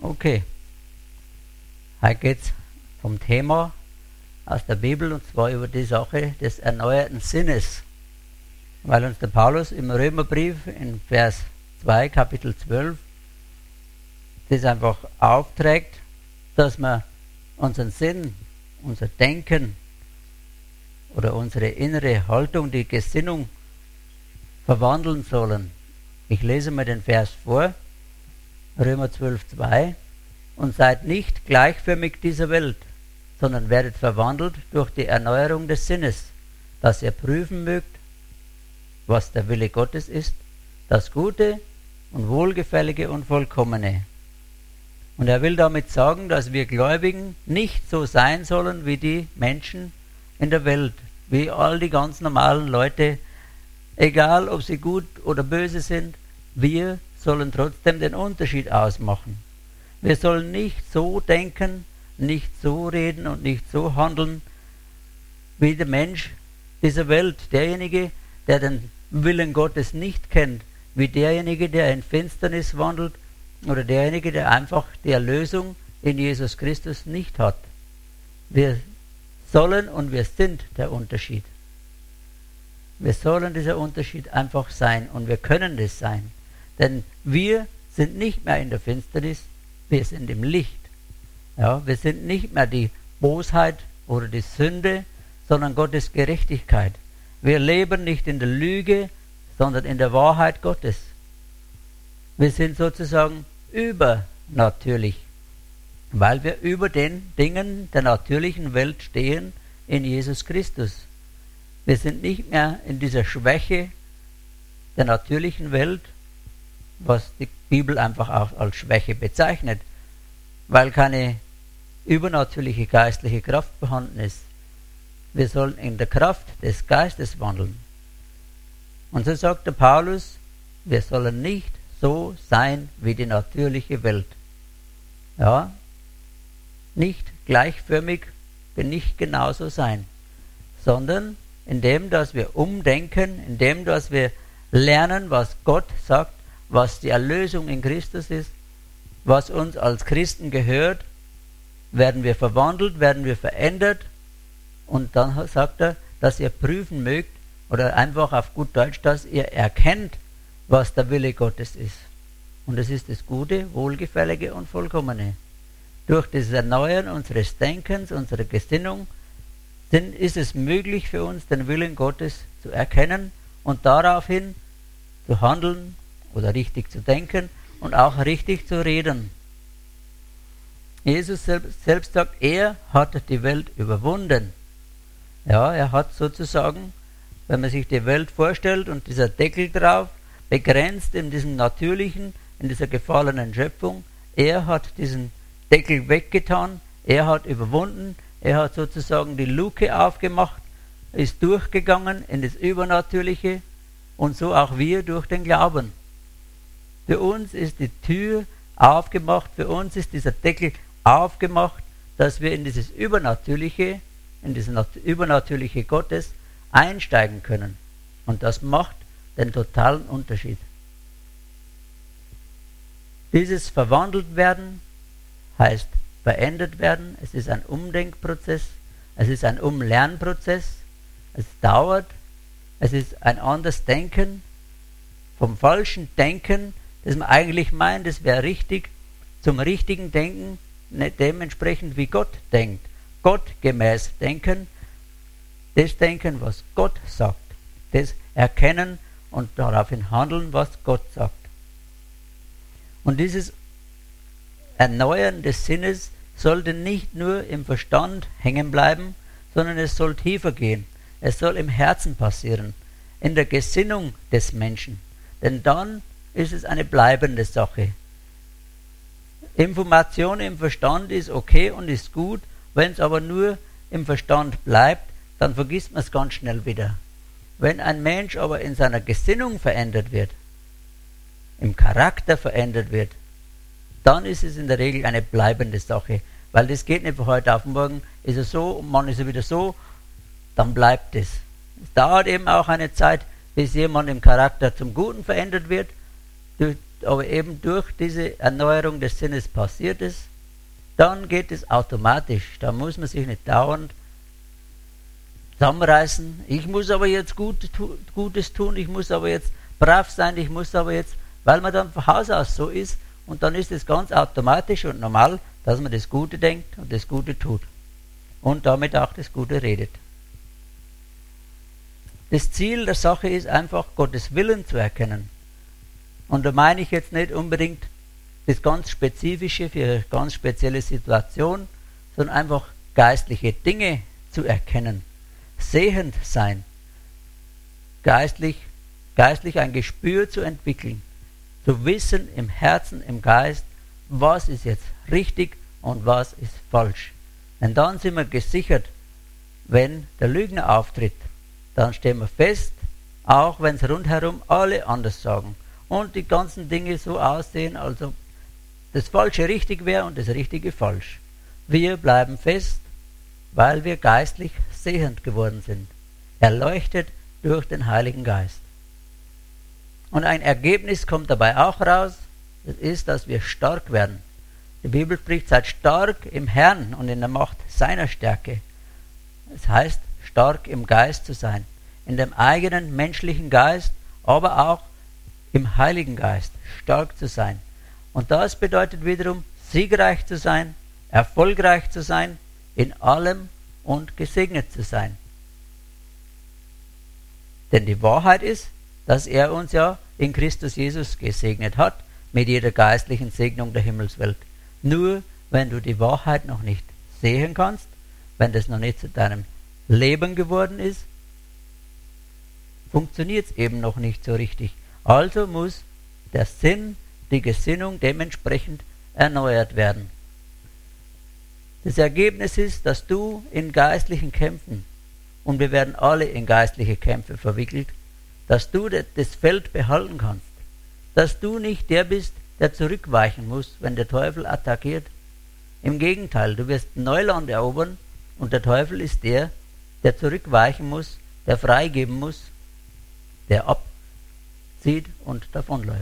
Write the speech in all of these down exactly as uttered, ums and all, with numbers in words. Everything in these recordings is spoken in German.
Okay, heute geht es vom Thema aus der Bibel, und zwar über die Sache des erneuerten Sinnes. Weil uns der Paulus im Römerbrief in Vers zwei, Kapitel zwölf, das einfach aufträgt, dass wir unseren Sinn, unser Denken oder unsere innere Haltung, die Gesinnung verwandeln sollen. Ich lese mal den Vers vor, Römer zwölf, zwei. Und seid nicht gleichförmig dieser Welt, sondern werdet verwandelt durch die Erneuerung des Sinnes, dass ihr prüfen mögt, was der Wille Gottes ist, das Gute und Wohlgefällige und Vollkommene. Und er will damit sagen, dass wir Gläubigen nicht so sein sollen wie die Menschen in der Welt, wie all die ganz normalen Leute, egal ob sie gut oder böse sind. Wir sollen trotzdem den Unterschied ausmachen. Wir sollen nicht so denken, nicht so reden und nicht so handeln wie der Mensch dieser Welt, derjenige, der den Willen Gottes nicht kennt, wie derjenige, der in Finsternis wandelt, oder derjenige, der einfach die Erlösung in Jesus Christus nicht hat. Wir sollen und wir sind der Unterschied. Wir sollen dieser Unterschied einfach sein, und wir können das sein. Denn wir sind nicht mehr in der Finsternis, wir sind im Licht. Ja, wir sind nicht mehr die Bosheit oder die Sünde, sondern Gottes Gerechtigkeit. Wir leben nicht in der Lüge, sondern in der Wahrheit Gottes. Wir sind sozusagen übernatürlich, weil wir über den Dingen der natürlichen Welt stehen in Jesus Christus. Wir sind nicht mehr in dieser Schwäche der natürlichen Welt, was die Bibel einfach auch als Schwäche bezeichnet, weil keine übernatürliche geistliche Kraft vorhanden ist. Wir sollen in der Kraft des Geistes wandeln. Und so sagt der Paulus, wir sollen nicht so sein wie die natürliche Welt. Ja, nicht gleichförmig, nicht genauso sein, sondern indem, dass wir umdenken, indem, dass wir lernen, was Gott sagt, was die Erlösung in Christus ist, was uns als Christen gehört, werden wir verwandelt, werden wir verändert, und dann sagt er, dass ihr prüfen mögt, oder einfach auf gut Deutsch, dass ihr erkennt, was der Wille Gottes ist. Und es ist das Gute, Wohlgefällige und Vollkommene. Durch das Erneuern unseres Denkens, unserer Gesinnung, sind, ist es möglich für uns, den Willen Gottes zu erkennen und daraufhin zu handeln oder richtig zu denken und auch richtig zu reden. Jesus selbst, selbst sagt, er hat die Welt überwunden. Ja, er hat sozusagen, wenn man sich die Welt vorstellt und dieser Deckel drauf, begrenzt in diesem natürlichen, in dieser gefallenen Schöpfung, er hat diesen Deckel weggetan, er hat überwunden, er hat sozusagen die Luke aufgemacht, ist durchgegangen in das Übernatürliche, und so auch wir durch den Glauben. Für uns ist die Tür aufgemacht, für uns ist dieser Deckel aufgemacht, dass wir in dieses Übernatürliche, in dieses Übernatürliche Gottes einsteigen können. Und das macht den totalen Unterschied. Dieses verwandelt werden heißt verändert werden. Es ist ein Umdenkprozess, es ist ein Umlernprozess, es dauert, es ist ein anderes Denken, vom falschen Denken, das man eigentlich meint, das wäre richtig, zum richtigen Denken, nicht dementsprechend wie Gott denkt. Gottgemäß denken, das Denken, was Gott sagt, das erkennen und daraufhin handeln, was Gott sagt. Und dieses Erneuern des Sinnes sollte nicht nur im Verstand hängen bleiben, sondern es soll tiefer gehen. Es soll im Herzen passieren, in der Gesinnung des Menschen. Denn dann ist es eine bleibende Sache. Information im Verstand ist okay und ist gut, wenn es aber nur im Verstand bleibt, dann vergisst man es ganz schnell wieder. Wenn ein Mensch aber in seiner Gesinnung verändert wird, im Charakter verändert wird, dann ist es in der Regel eine bleibende Sache. Weil das geht nicht von heute auf morgen, ist er so und man ist er wieder so, dann bleibt es. Es dauert eben auch eine Zeit, bis jemand im Charakter zum Guten verändert wird, durch, aber eben durch diese Erneuerung des Sinnes passiert ist, dann geht es automatisch. Da muss man sich nicht dauernd zusammenreißen. Ich muss aber jetzt Gutes, Gutes tun, ich muss aber jetzt brav sein, ich muss aber jetzt, weil man dann von Haus aus so ist, und dann ist es ganz automatisch und normal, dass man das Gute denkt und das Gute tut. Und damit auch das Gute redet. Das Ziel der Sache ist einfach, Gottes Willen zu erkennen. Und da meine ich jetzt nicht unbedingt das ganz Spezifische für eine ganz spezielle Situation, sondern einfach geistliche Dinge zu erkennen. Sehend sein. Geistlich, geistlich ein Gespür zu entwickeln. Zu wissen im Herzen, im Geist, was ist jetzt richtig und was ist falsch. Denn dann sind wir gesichert, wenn der Lügner auftritt. Dann stehen wir fest, auch wenn es rundherum alle anders sagen. Und die ganzen Dinge so aussehen, als ob das Falsche richtig wäre und das Richtige falsch. Wir bleiben fest, weil wir geistlich sehend geworden sind. Erleuchtet durch den Heiligen Geist. Und ein Ergebnis kommt dabei auch raus, das ist, dass wir stark werden. Die Bibel spricht, seid stark im Herrn und in der Macht seiner Stärke. Das heißt, stark im Geist zu sein, in dem eigenen menschlichen Geist, aber auch im Heiligen Geist stark zu sein. Und das bedeutet wiederum, siegreich zu sein, erfolgreich zu sein, in allem und gesegnet zu sein. Denn die Wahrheit ist, dass er uns ja in Christus Jesus gesegnet hat, mit jeder geistlichen Segnung der Himmelswelt. Nur wenn du die Wahrheit noch nicht sehen kannst, wenn das noch nicht zu deinem Leben geworden ist, funktioniert es eben noch nicht so richtig. Also muss der Sinn, die Gesinnung dementsprechend erneuert werden. Das Ergebnis ist, dass du in geistlichen Kämpfen, und wir werden alle in geistliche Kämpfe verwickelt, dass du das Feld behalten kannst. Dass du nicht der bist, der zurückweichen muss, wenn der Teufel attackiert. Im Gegenteil, du wirst Neuland erobern und der Teufel ist der, der zurückweichen muss, der freigeben muss, der abzieht und davonläuft.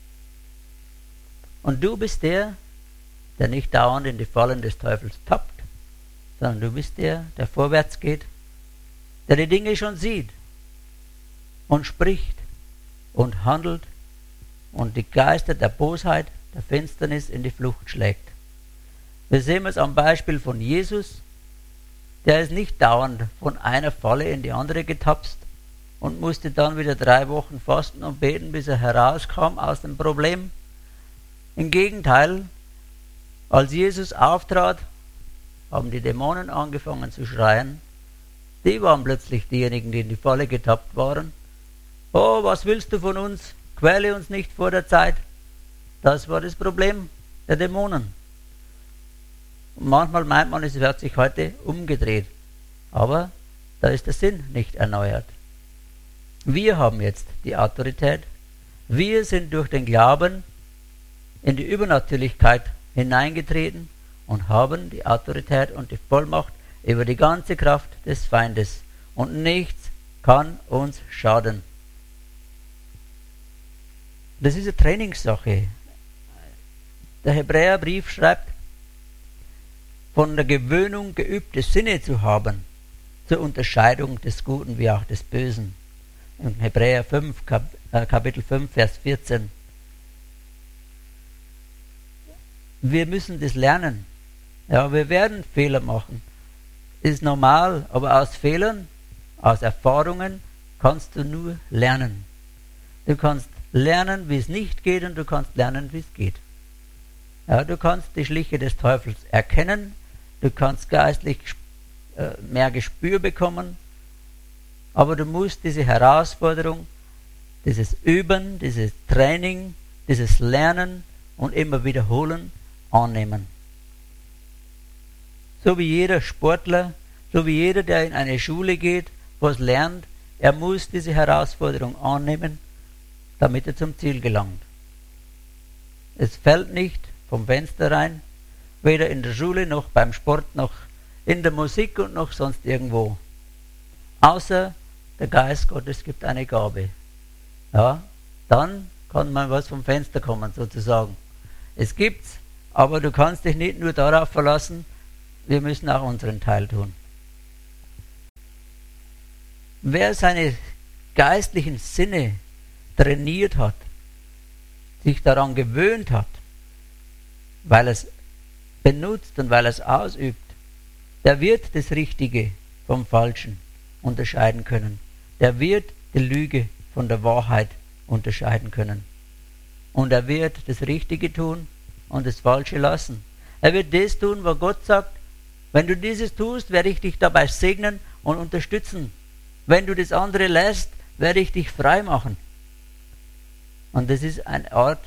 Und du bist der, der nicht dauernd in die Fallen des Teufels tappt, sondern du bist der, der vorwärts geht, der die Dinge schon sieht und spricht und handelt und die Geister der Bosheit, der Finsternis in die Flucht schlägt. Wir sehen es am Beispiel von Jesus, der ist nicht dauernd von einer Falle in die andere getapst und musste dann wieder drei Wochen fasten und beten, bis er herauskam aus dem Problem. Im Gegenteil, als Jesus auftrat, haben die Dämonen angefangen zu schreien. Die waren plötzlich diejenigen, die in die Falle getappt waren. Oh, was willst du von uns? Quäle uns nicht vor der Zeit. Das war das Problem der Dämonen. Und manchmal meint man, es wird sich heute umgedreht. Aber da ist der Sinn nicht erneuert. Wir haben jetzt die Autorität. Wir sind durch den Glauben in die Übernatürlichkeit hineingetreten und haben die Autorität und die Vollmacht über die ganze Kraft des Feindes. Und nichts kann uns schaden. Das ist eine Trainingssache. Der Hebräerbrief schreibt, von der Gewöhnung geübte Sinne zu haben, zur Unterscheidung des Guten wie auch des Bösen. Im Hebräer fünf, Kapitel fünf, Vers vierzehn. Wir müssen das lernen. Ja, wir werden Fehler machen. Ist normal, aber aus Fehlern, aus Erfahrungen kannst du nur lernen. Du kannst lernen, wie es nicht geht, und du kannst lernen, wie es geht. Ja, du kannst die Schliche des Teufels erkennen, du kannst geistlich äh, mehr Gespür bekommen, aber du musst diese Herausforderung, dieses Üben, dieses Training, dieses Lernen und immer wiederholen annehmen. So wie jeder Sportler, so wie jeder, der in eine Schule geht, was lernt, er muss diese Herausforderung annehmen, damit er zum Ziel gelangt. Es fällt nicht vom Fenster rein, weder in der Schule noch beim Sport noch in der Musik und noch sonst irgendwo. Außer der Geist Gottes gibt eine Gabe. Ja, dann kann man was vom Fenster kommen, sozusagen. Es gibt's, aber du kannst dich nicht nur darauf verlassen, wir müssen auch unseren Teil tun. Wer seine geistlichen Sinne trainiert hat, sich daran gewöhnt hat, weil er es benutzt und weil er es ausübt, der wird das Richtige vom Falschen unterscheiden können. Der wird die Lüge von der Wahrheit unterscheiden können. Und er wird das Richtige tun und das Falsche lassen. Er wird das tun, was Gott sagt, wenn du dieses tust, werde ich dich dabei segnen und unterstützen. Wenn du das andere lässt, werde ich dich frei machen. Und das ist eine Art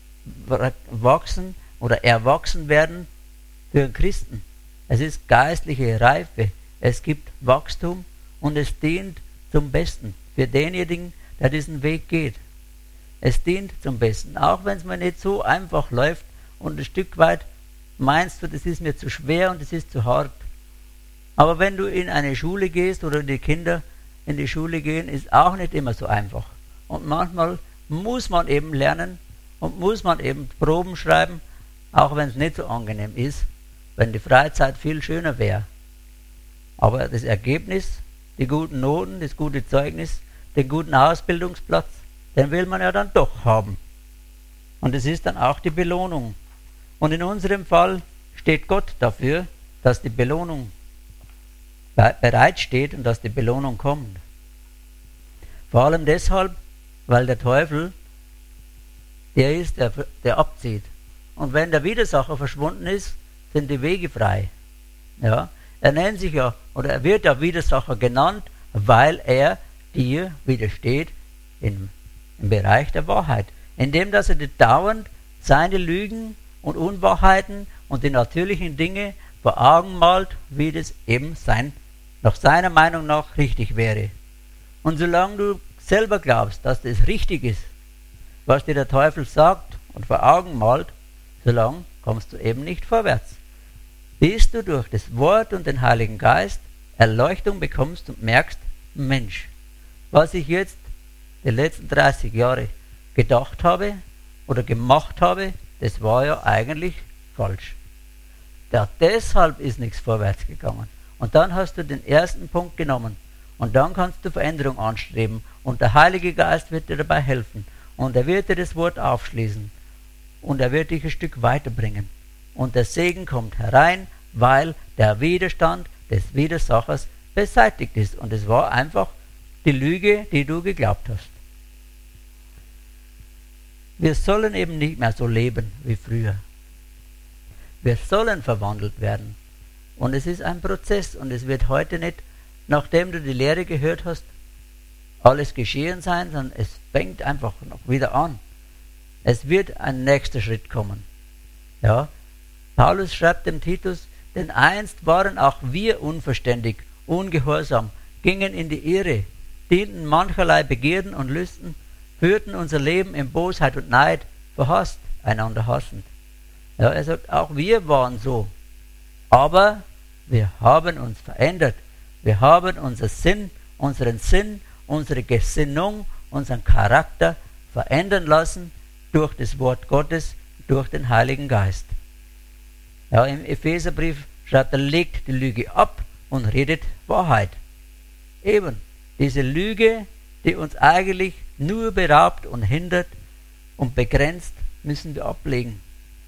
Wachsen oder Erwachsenwerden für einen Christen. Es ist geistliche Reife. Es gibt Wachstum und es dient zum Besten für denjenigen, der diesen Weg geht. Es dient zum Besten, auch wenn es mir nicht so einfach läuft und ein Stück weit meinst du, das ist mir zu schwer und das ist zu hart. Aber wenn du in eine Schule gehst oder die Kinder in die Schule gehen, ist auch nicht immer so einfach. Und manchmal muss man eben lernen und muss man eben Proben schreiben, auch wenn es nicht so angenehm ist, wenn die Freizeit viel schöner wäre. Aber das Ergebnis, die guten Noten, das gute Zeugnis, den guten Ausbildungsplatz, den will man ja dann doch haben. Und es ist dann auch die Belohnung. Und in unserem Fall steht Gott dafür, dass die Belohnung bereitsteht und dass die Belohnung kommt. Vor allem deshalb, weil der Teufel der ist, der, der abzieht. Und wenn der Widersacher verschwunden ist, sind die Wege frei. Ja, er nennt sich ja, oder er wird ja Widersacher genannt, weil er dir widersteht im, im Bereich der Wahrheit. Indem, dass er dir dauernd seine Lügen und Unwahrheiten und die natürlichen Dinge vor Augen malt, wie das eben sein, nach seiner Meinung nach richtig wäre. Und solange du selber glaubst, dass das richtig ist, was dir der Teufel sagt und vor Augen malt, solange kommst du eben nicht vorwärts. Bis du durch das Wort und den Heiligen Geist Erleuchtung bekommst und merkst, Mensch, was ich jetzt die letzten dreißig Jahre gedacht habe oder gemacht habe, das war ja eigentlich falsch. Ja, deshalb ist nichts vorwärts gegangen. Und dann hast du den ersten Punkt genommen. Und dann kannst du Veränderung anstreben. Und der Heilige Geist wird dir dabei helfen. Und er wird dir das Wort aufschließen. Und er wird dich ein Stück weiterbringen. Und der Segen kommt herein, weil der Widerstand des Widersachers beseitigt ist. Und es war einfach die Lüge, die du geglaubt hast. Wir sollen eben nicht mehr so leben wie früher. Wir sollen verwandelt werden. Und es ist ein Prozess und es wird heute nicht, nachdem du die Lehre gehört hast, alles geschehen sein, sondern es fängt einfach noch wieder an. Es wird ein nächster Schritt kommen. Ja, Paulus schreibt dem Titus, denn einst waren auch wir unverständig, ungehorsam, gingen in die Irre, dienten mancherlei Begierden und Lüsten, führten unser Leben in Bosheit und Neid, verhasst, einander hassend. Ja, er sagt, auch wir waren so. Aber wir haben uns verändert. Wir haben unseren Sinn, unseren Sinn, unsere Gesinnung, unseren Charakter verändern lassen durch das Wort Gottes, durch den Heiligen Geist. Ja, im Epheserbrief schreibt er, legt die Lüge ab und redet Wahrheit. Eben, diese Lüge, die uns eigentlich nur beraubt und hindert und begrenzt, müssen wir ablegen.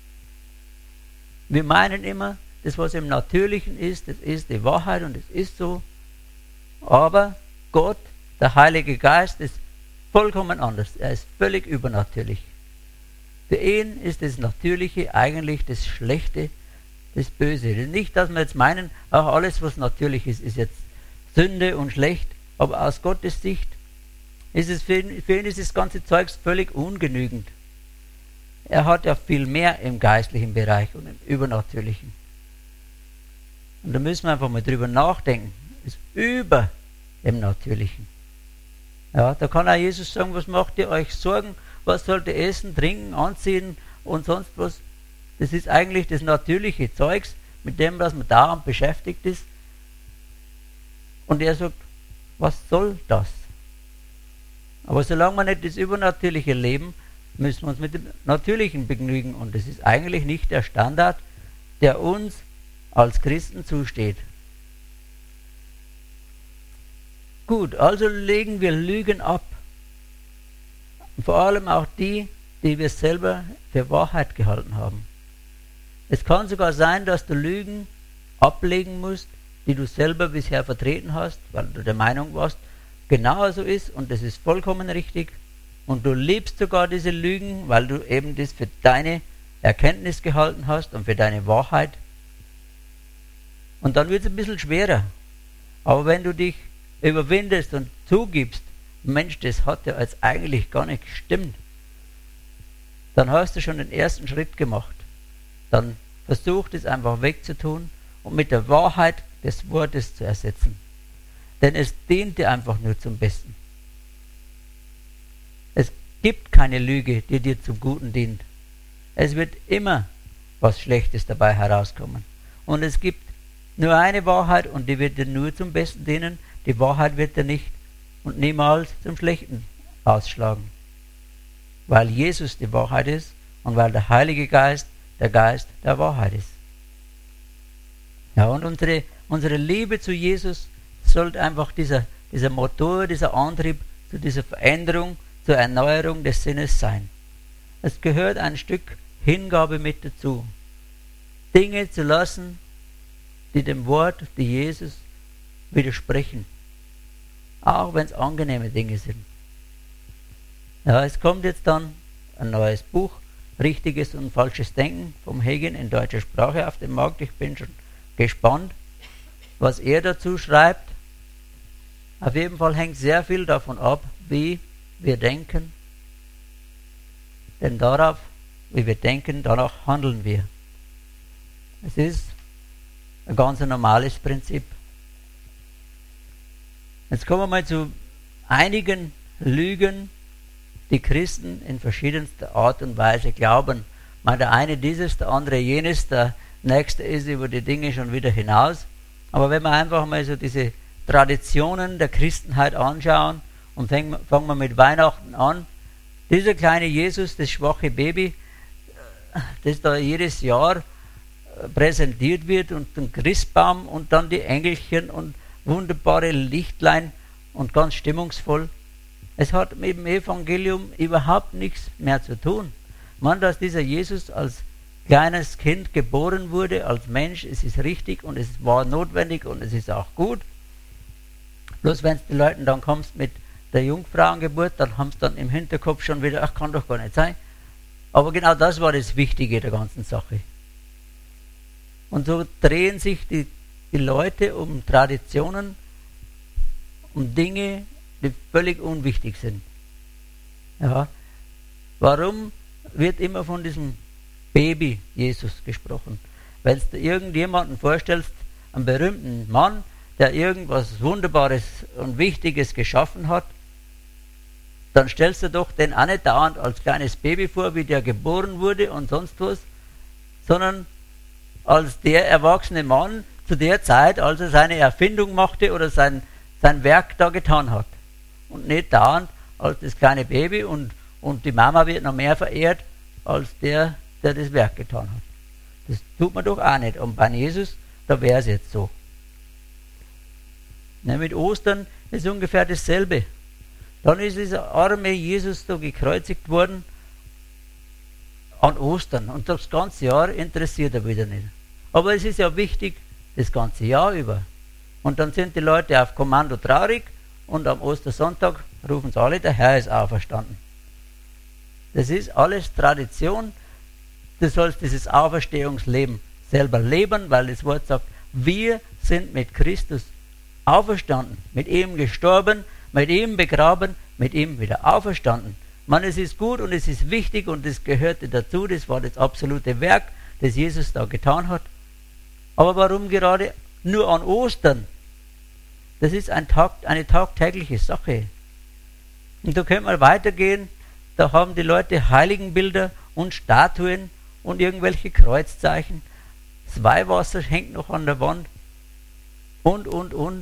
Wir meinen immer, das, was im Natürlichen ist, das ist die Wahrheit und es ist so. Aber Gott, der Heilige Geist, ist vollkommen anders. Er ist völlig übernatürlich. Für ihn ist das Natürliche eigentlich das Schlechte, das Böse. Nicht, dass wir jetzt meinen, auch alles, was natürlich ist, ist jetzt Sünde und schlecht. Aber aus Gottes Sicht ist es für ihn, für ihn ist das ganze Zeug völlig ungenügend. Er hat ja viel mehr im geistlichen Bereich und im Übernatürlichen. Und da müssen wir einfach mal drüber nachdenken. Das ist über dem Natürlichen. Ja, da kann auch Jesus sagen, was macht ihr euch Sorgen? Was sollt ihr essen, trinken, anziehen und sonst was? Das ist eigentlich das natürliche Zeugs, mit dem, was man dauernd beschäftigt ist. Und er sagt, was soll das? Aber solange wir nicht das übernatürliche Leben, müssen wir uns mit dem Natürlichen begnügen. Und das ist eigentlich nicht der Standard, der uns als Christen zusteht. Gut, also legen wir Lügen ab. Vor allem auch die, die wir selber für Wahrheit gehalten haben. Es kann sogar sein, dass du Lügen ablegen musst, die du selber bisher vertreten hast, weil du der Meinung warst, genau so ist und das ist vollkommen richtig. Und du liebst sogar diese Lügen, weil du eben das für deine Erkenntnis gehalten hast und für deine Wahrheit. Und dann wird es ein bisschen schwerer. Aber wenn du dich überwindest und zugibst, Mensch, das hat ja jetzt eigentlich gar nicht gestimmt, dann hast du schon den ersten Schritt gemacht. Dann versuch es einfach wegzutun und mit der Wahrheit des Wortes zu ersetzen. Denn es dient dir einfach nur zum Besten. Es gibt keine Lüge, die dir zum Guten dient. Es wird immer was Schlechtes dabei herauskommen. Und es gibt nur eine Wahrheit und die wird dir nur zum Besten dienen. Die Wahrheit wird dir nicht und niemals zum Schlechten ausschlagen. Weil Jesus die Wahrheit ist und weil der Heilige Geist der Geist der Wahrheit ist. Ja, und unsere, unsere Liebe zu Jesus sollte einfach dieser, dieser Motor, dieser Antrieb zu dieser Veränderung, zur Erneuerung des Sinnes sein. Es gehört ein Stück Hingabe mit dazu. Dinge zu lassen, die dem Wort, die Jesus widersprechen. Auch wenn es angenehme Dinge sind. Ja, es kommt jetzt dann ein neues Buch, Richtiges und falsches Denken vom Hagin in deutscher Sprache auf den Markt. Ich bin schon gespannt, was er dazu schreibt. Auf jeden Fall hängt sehr viel davon ab, wie wir denken. Denn darauf, wie wir denken, danach handeln wir. Es ist ein ganz normales Prinzip. Jetzt kommen wir mal zu einigen Lügen, die Christen in verschiedenster Art und Weise glauben. Mal der eine dieses, der andere jenes, der nächste ist über die Dinge schon wieder hinaus. Aber wenn wir einfach mal so diese Traditionen der Christenheit anschauen und fangen, fangen wir mit Weihnachten an. Dieser kleine Jesus, das schwache Baby, das da jedes Jahr präsentiert wird und den Christbaum und dann die Engelchen und wunderbare Lichtlein und ganz stimmungsvoll. Es hat mit dem Evangelium überhaupt nichts mehr zu tun. Man, dass dieser Jesus als kleines Kind geboren wurde, als Mensch, es ist richtig und es war notwendig und es ist auch gut. Bloß wenn es den Leuten dann kommst mit der Jungfrauengeburt, dann haben sie dann im Hinterkopf schon wieder, ach, kann doch gar nicht sein. Aber genau das war das Wichtige der ganzen Sache. Und so drehen sich die, die Leute um Traditionen, um Dinge, die völlig unwichtig sind. Ja. Warum wird immer von diesem Baby Jesus gesprochen? Wenn du irgendjemanden vorstellst, einen berühmten Mann, der irgendwas Wunderbares und Wichtiges geschaffen hat, dann stellst du doch den auch nicht dauernd als kleines Baby vor, wie der geboren wurde und sonst was, sondern als der erwachsene Mann zu der Zeit, als er seine Erfindung machte oder sein, sein Werk da getan hat. Und nicht dauernd als das kleine Baby und, und die Mama wird noch mehr verehrt als der, der das Werk getan hat. Das tut man doch auch nicht. Und bei Jesus, da wäre es jetzt so. Ja, mit Ostern ist ungefähr dasselbe. Dann ist dieser arme Jesus da gekreuzigt worden an Ostern und das ganze Jahr interessiert er wieder nicht. Aber es ist ja wichtig, das ganze Jahr über. Und dann sind die Leute auf Kommando traurig und am Ostersonntag rufen sie alle, der Herr ist auferstanden. Das ist alles Tradition. Du sollst dieses Auferstehungsleben selber leben, weil das Wort sagt, wir sind mit Christus auferstanden, mit ihm gestorben, mit ihm begraben, mit ihm wieder auferstanden. Man, es ist gut und es ist wichtig und es gehörte dazu, das war das absolute Werk, das Jesus da getan hat. Aber warum gerade nur an Ostern? Das ist ein Tag, eine tagtägliche Sache. Und da können wir weitergehen, da haben die Leute Heiligenbilder und Statuen und irgendwelche Kreuzzeichen. Das Weihwasser hängt noch an der Wand und, und, und.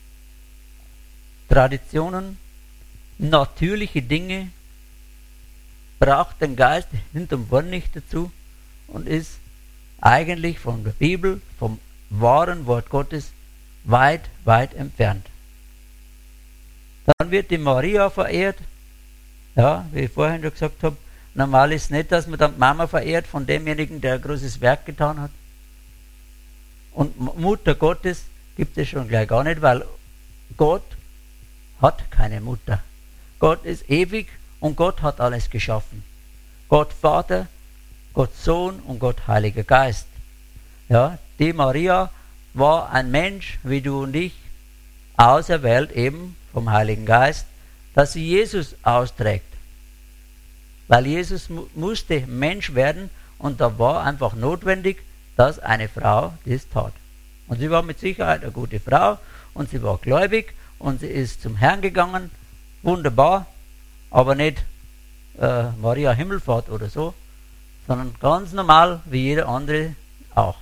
Traditionen, natürliche Dinge, braucht den Geist hinterm vorn nicht dazu und ist eigentlich von der Bibel, vom wahren Wort Gottes, weit, weit entfernt. Dann wird die Maria verehrt. Ja, wie ich vorhin schon gesagt habe, normal ist es nicht, dass man dann die Mama verehrt von demjenigen, der ein großes Werk getan hat. Und Mutter Gottes gibt es schon gleich gar nicht, weil Gott hat keine Mutter. Gott ist ewig und Gott hat alles geschaffen. Gott Vater, Gott Sohn und Gott Heiliger Geist. Ja, die Maria war ein Mensch wie du und ich, auserwählt eben vom Heiligen Geist, dass sie Jesus austrägt. Weil Jesus mu- musste Mensch werden und da war einfach notwendig, dass eine Frau das tat. Und sie war mit Sicherheit eine gute Frau und sie war gläubig und sie ist zum Herrn gegangen, wunderbar, aber nicht äh, Maria Himmelfahrt oder so, sondern ganz normal wie jeder andere auch.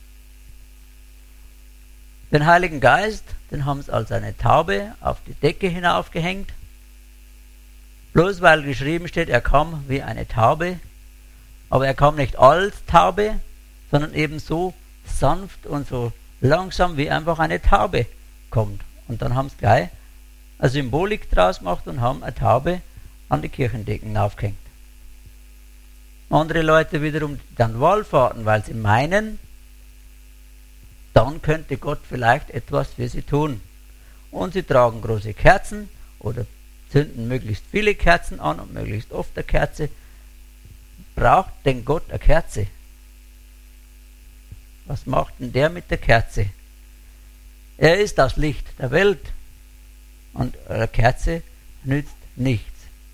Den Heiligen Geist, den haben sie als eine Taube auf die Decke hinaufgehängt. Bloß weil geschrieben steht, er kam wie eine Taube, aber er kam nicht als Taube, sondern eben so sanft und so langsam wie einfach eine Taube kommt. Und dann haben sie gleich eine Symbolik draus gemacht und haben eine Taube an die Kirchendecken aufgehängt. Andere Leute wiederum dann wallfahrten, weil sie meinen, dann könnte Gott vielleicht etwas für sie tun. Und sie tragen große Kerzen oder zünden möglichst viele Kerzen an und möglichst oft eine Kerze. Braucht denn Gott eine Kerze? Was macht denn der mit der Kerze? Er ist das Licht der Welt und eine Kerze nützt nichts.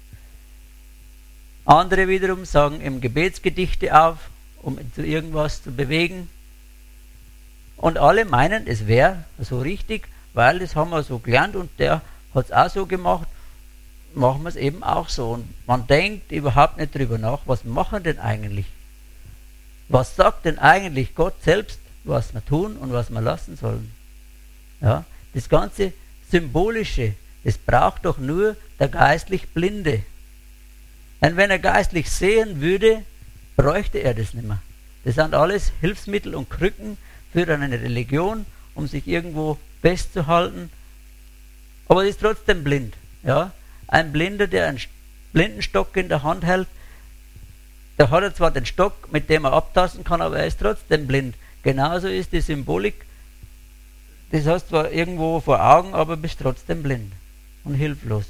Andere wiederum sagen ihm Gebetsgedichte auf, um ihn zu irgendwas zu bewegen. Und alle meinen, es wäre so richtig, weil das haben wir so gelernt und der hat es auch so gemacht, machen wir es eben auch so. Und man denkt überhaupt nicht drüber nach, was machen denn eigentlich? Was sagt denn eigentlich Gott selbst, was wir tun und was wir lassen sollen? Ja, das ganze Symbolische, das braucht doch nur der geistlich Blinde. Denn wenn er geistlich sehen würde, bräuchte er das nicht mehr. Das sind alles Hilfsmittel und Krücken für eine Religion, um sich irgendwo festzuhalten. Aber er ist trotzdem blind. Ja? Ein Blinder, der einen Blindenstock in der Hand hält, der hat er zwar den Stock, mit dem er abtasten kann, aber er ist trotzdem blind. Genauso ist die Symbolik, das hast du zwar irgendwo vor Augen, aber bist trotzdem blind und hilflos.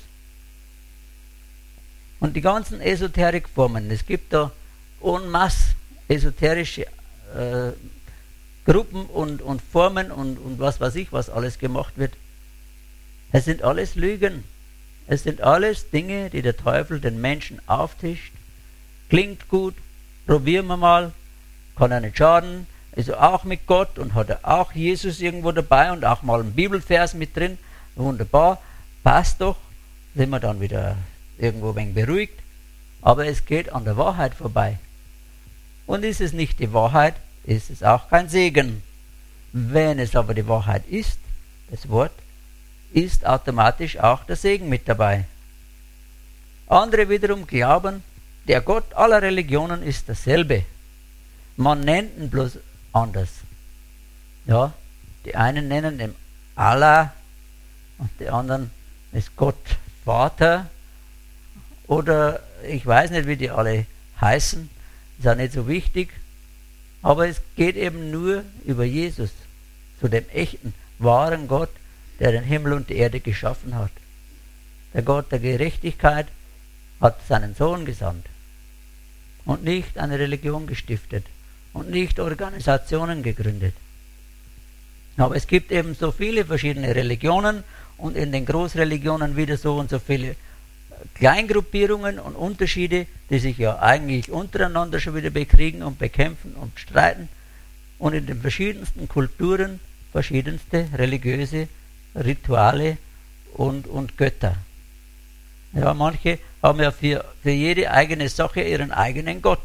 Und die ganzen Esoterikformen, es gibt da en masse esoterische äh, Gruppen und, und Formen und, und was weiß ich, was alles gemacht wird. Es sind alles Lügen. Es sind alles Dinge, die der Teufel den Menschen auftischt. Klingt gut, probieren wir mal, kann er nicht schaden, ist er auch mit Gott und hat er auch Jesus irgendwo dabei und auch mal einen Bibelvers mit drin. Wunderbar, passt doch, sind wir dann wieder irgendwo ein wenig beruhigt. Aber es geht an der Wahrheit vorbei. Und ist es nicht die Wahrheit, ist es auch kein Segen. Wenn es aber die Wahrheit ist, das Wort, ist automatisch auch der Segen mit dabei. Andere wiederum glauben, der Gott aller Religionen ist dasselbe. Man nennt ihn bloß anders. Ja, die einen nennen ihn Allah und die anderen ist Gott Vater oder ich weiß nicht, wie die alle heißen, ist auch nicht so wichtig. Aber es geht eben nur über Jesus, zu dem echten, wahren Gott, der den Himmel und die Erde geschaffen hat. Der Gott der Gerechtigkeit hat seinen Sohn gesandt und nicht eine Religion gestiftet und nicht Organisationen gegründet. Aber es gibt eben so viele verschiedene Religionen und in den Großreligionen wieder so und so viele Kleingruppierungen und Unterschiede, die sich ja eigentlich untereinander schon wieder bekriegen und bekämpfen und streiten und in den verschiedensten Kulturen verschiedenste religiöse Rituale und, und Götter. Ja, manche haben ja für, für jede eigene Sache ihren eigenen Gott.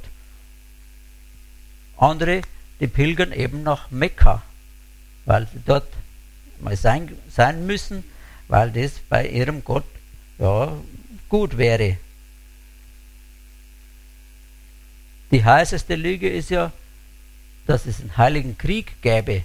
Andere, die pilgern eben nach Mekka, weil sie dort mal sein, sein müssen, weil das bei ihrem Gott ja gut wäre. Die heißeste Lüge ist ja, dass es einen heiligen Krieg gäbe.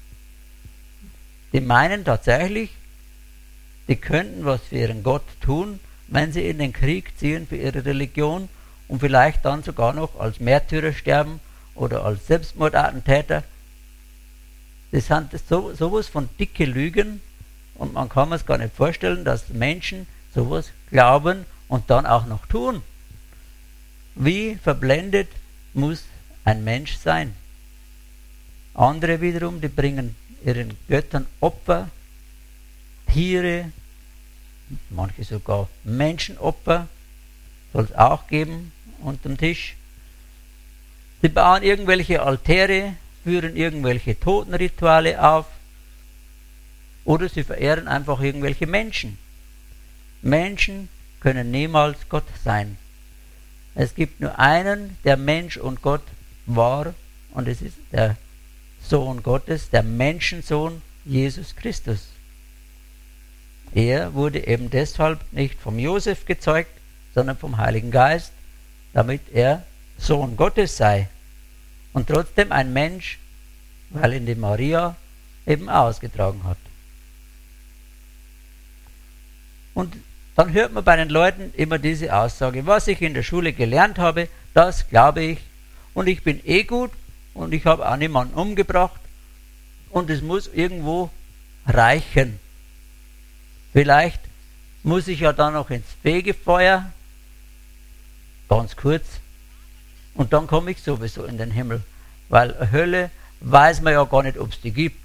Die meinen tatsächlich, die könnten was für ihren Gott tun, wenn sie in den Krieg ziehen für ihre Religion und vielleicht dann sogar noch als Märtyrer sterben oder als Selbstmordattentäter. Das sind so, sowas von dicke Lügen und man kann es gar nicht vorstellen, dass Menschen sowas glauben und dann auch noch tun. Wie verblendet muss ein Mensch sein? Andere wiederum, die bringen ihren Göttern Opfer, Tiere, manche sogar Menschenopfer, soll es auch geben unterm Tisch. Sie bauen irgendwelche Altäre, führen irgendwelche Totenrituale auf oder sie verehren einfach irgendwelche Menschen. Menschen können niemals Gott sein. Es gibt nur einen, der Mensch und Gott war, und es ist der Sohn Gottes, der Menschensohn Jesus Christus. Er wurde eben deshalb nicht vom Josef gezeugt, sondern vom Heiligen Geist, damit er Sohn Gottes sei. Und trotzdem ein Mensch, weil ihn die Maria eben ausgetragen hat. Und dann hört man bei den Leuten immer diese Aussage, was ich in der Schule gelernt habe, das glaube ich, und ich bin eh gut und ich habe auch niemanden umgebracht und es muss irgendwo reichen. Vielleicht muss ich ja dann noch ins Fegefeuer, ganz kurz, und dann komme ich sowieso in den Himmel, weil Hölle weiß man ja gar nicht, ob es die gibt.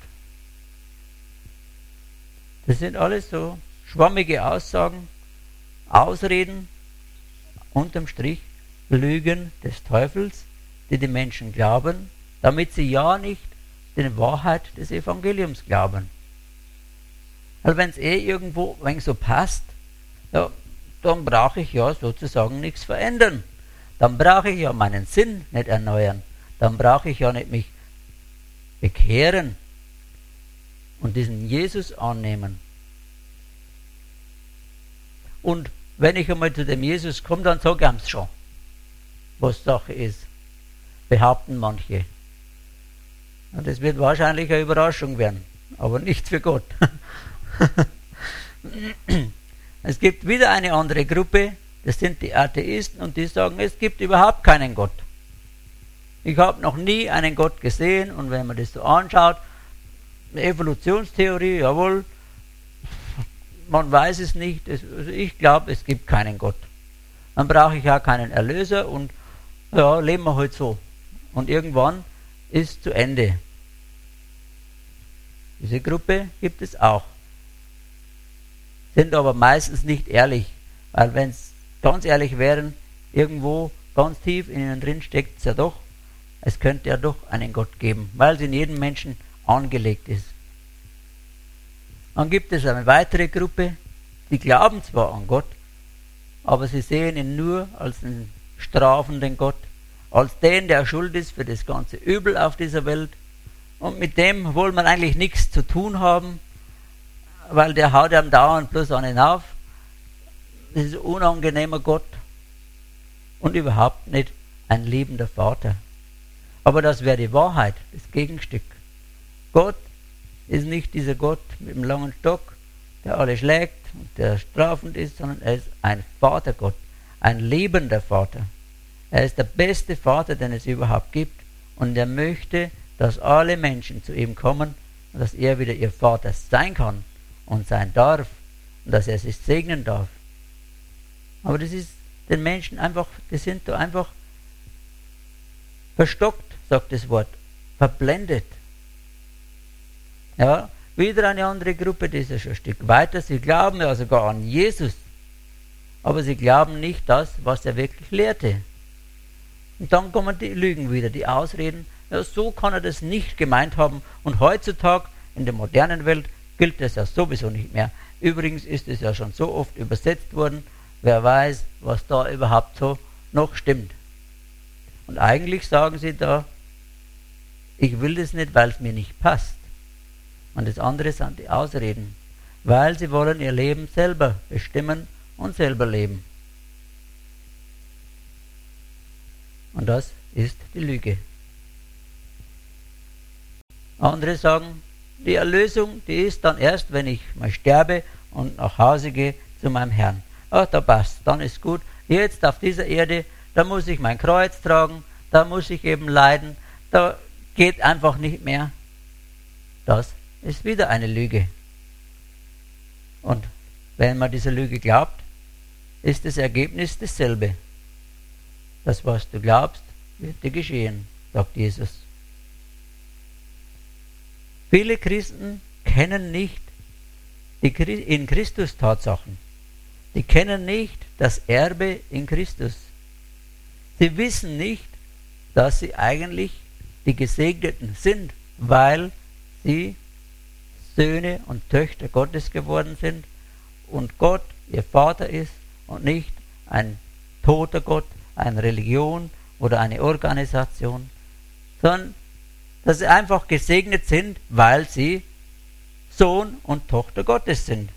Das sind alles so schwammige Aussagen, Ausreden, unterm Strich Lügen des Teufels, die die Menschen glauben, damit sie ja nicht die Wahrheit des Evangeliums glauben. Weil wenn es eh irgendwo wenn so passt, ja, dann brauche ich ja sozusagen nichts verändern. Dann brauche ich ja meinen Sinn nicht erneuern. Dann brauche ich ja nicht mich bekehren und diesen Jesus annehmen. Und wenn ich einmal zu dem Jesus komme, dann sage ich ihm schon, was Sache ist. Behaupten manche. Und das wird wahrscheinlich eine Überraschung werden, aber nicht für Gott. Es gibt wieder eine andere Gruppe, das sind die Atheisten, und die sagen, es gibt überhaupt keinen Gott. Ich habe noch nie einen Gott gesehen, und wenn man das so anschaut, eine Evolutionstheorie, jawohl, man weiß es nicht, also ich glaube, es gibt keinen Gott. Dann brauche ich auch keinen Erlöser und ja, leben wir halt so. Und irgendwann ist zu Ende. Diese Gruppe gibt es auch. Sind aber meistens nicht ehrlich, weil wenn es ganz ehrlich wären, irgendwo ganz tief in ihnen drin steckt es ja doch, es könnte ja doch einen Gott geben, weil es in jedem Menschen angelegt ist. Dann gibt es eine weitere Gruppe, die glauben zwar an Gott, aber sie sehen ihn nur als einen strafenden Gott, als den, der schuld ist für das ganze Übel auf dieser Welt. Und mit dem will man eigentlich nichts zu tun haben, weil der haut einem dauernd bloß an ihn auf. Das ist ein unangenehmer Gott und überhaupt nicht ein liebender Vater. Aber das wäre die Wahrheit, das Gegenstück. Gott ist nicht dieser Gott mit dem langen Stock, der alle schlägt und der strafend ist, sondern er ist ein Vatergott, ein liebender Vater. Er ist der beste Vater, den es überhaupt gibt, und er möchte, dass alle Menschen zu ihm kommen und dass er wieder ihr Vater sein kann und sein darf und dass er sie segnen darf. Aber das ist den Menschen einfach, die sind da einfach verstockt, sagt das Wort, verblendet. Ja, wieder eine andere Gruppe, die ist ja schon ein Stück weiter. Sie glauben ja sogar an Jesus, aber sie glauben nicht das, was er wirklich lehrte. Und dann kommen die Lügen wieder, die Ausreden. Ja, so kann er das nicht gemeint haben. Und heutzutage, in der modernen Welt, gilt das ja sowieso nicht mehr. Übrigens ist es ja schon so oft übersetzt worden, wer weiß, was da überhaupt so noch stimmt. Und eigentlich sagen sie da, ich will das nicht, weil es mir nicht passt. Und das andere sind die Ausreden, weil sie wollen ihr Leben selber bestimmen und selber leben. Und das ist die Lüge. Andere sagen, die Erlösung, die ist dann erst, wenn ich mal sterbe und nach Hause gehe zu meinem Herrn. Ach, da passt, dann ist gut. Jetzt auf dieser Erde, da muss ich mein Kreuz tragen, da muss ich eben leiden, da geht einfach nicht mehr. Das ist wieder eine Lüge. Und wenn man dieser Lüge glaubt, ist das Ergebnis dasselbe. Das, was du glaubst, wird dir geschehen, sagt Jesus. Viele Christen kennen nicht die in Christus Tatsachen. Die kennen nicht das Erbe in Christus. Sie wissen nicht, dass sie eigentlich die Gesegneten sind, weil sie Söhne und Töchter Gottes geworden sind und Gott ihr Vater ist und nicht ein toter Gott, eine Religion oder eine Organisation, sondern dass sie einfach gesegnet sind, weil sie Sohn und Tochter Gottes sind.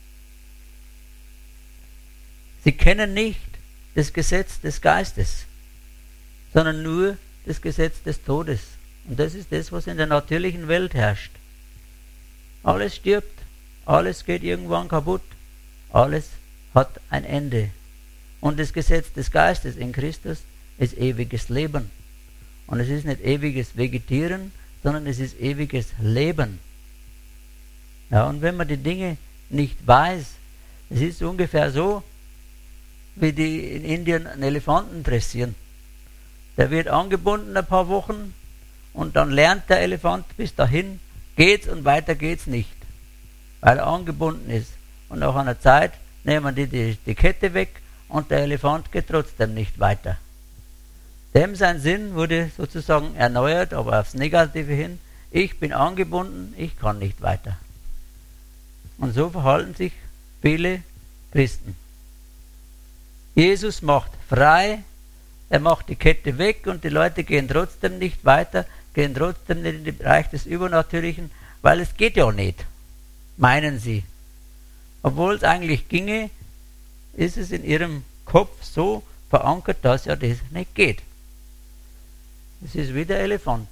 Sie kennen nicht das Gesetz des Geistes, sondern nur das Gesetz des Todes. Und das ist das, was in der natürlichen Welt herrscht. Alles stirbt, alles geht irgendwann kaputt, alles hat ein Ende. Und das Gesetz des Geistes in Christus ist ewiges Leben. Und es ist nicht ewiges Vegetieren, sondern es ist ewiges Leben. Ja, und wenn man die Dinge nicht weiß, es ist ungefähr so, wie die in Indien einen Elefanten dressieren. Der wird angebunden ein paar Wochen und dann lernt der Elefant bis dahin, geht's und weiter geht's nicht, weil er angebunden ist. Und nach einer Zeit nehmen die die, die Kette weg und der Elefant geht trotzdem nicht weiter. Dem sein Sinn wurde sozusagen erneuert, aber aufs Negative hin. Ich bin angebunden, ich kann nicht weiter. Und so verhalten sich viele Christen. Jesus macht frei, er macht die Kette weg und die Leute gehen trotzdem nicht weiter, gehen trotzdem nicht in den Bereich des Übernatürlichen, weil es geht ja nicht, meinen sie. Obwohl es eigentlich ginge, ist es in ihrem Kopf so verankert, dass ja das nicht geht. Es ist wie der Elefant.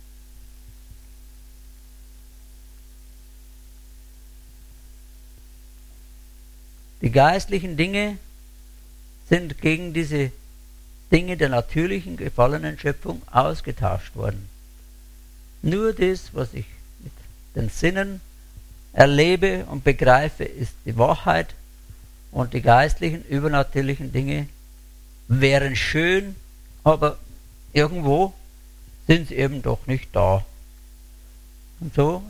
Die geistlichen Dinge sind gegen diese Dinge der natürlichen, gefallenen Schöpfung ausgetauscht worden. Nur das, was ich mit den Sinnen erlebe und begreife, ist die Wahrheit, und die geistlichen, übernatürlichen Dinge wären schön, aber irgendwo sind sie eben doch nicht da. Und so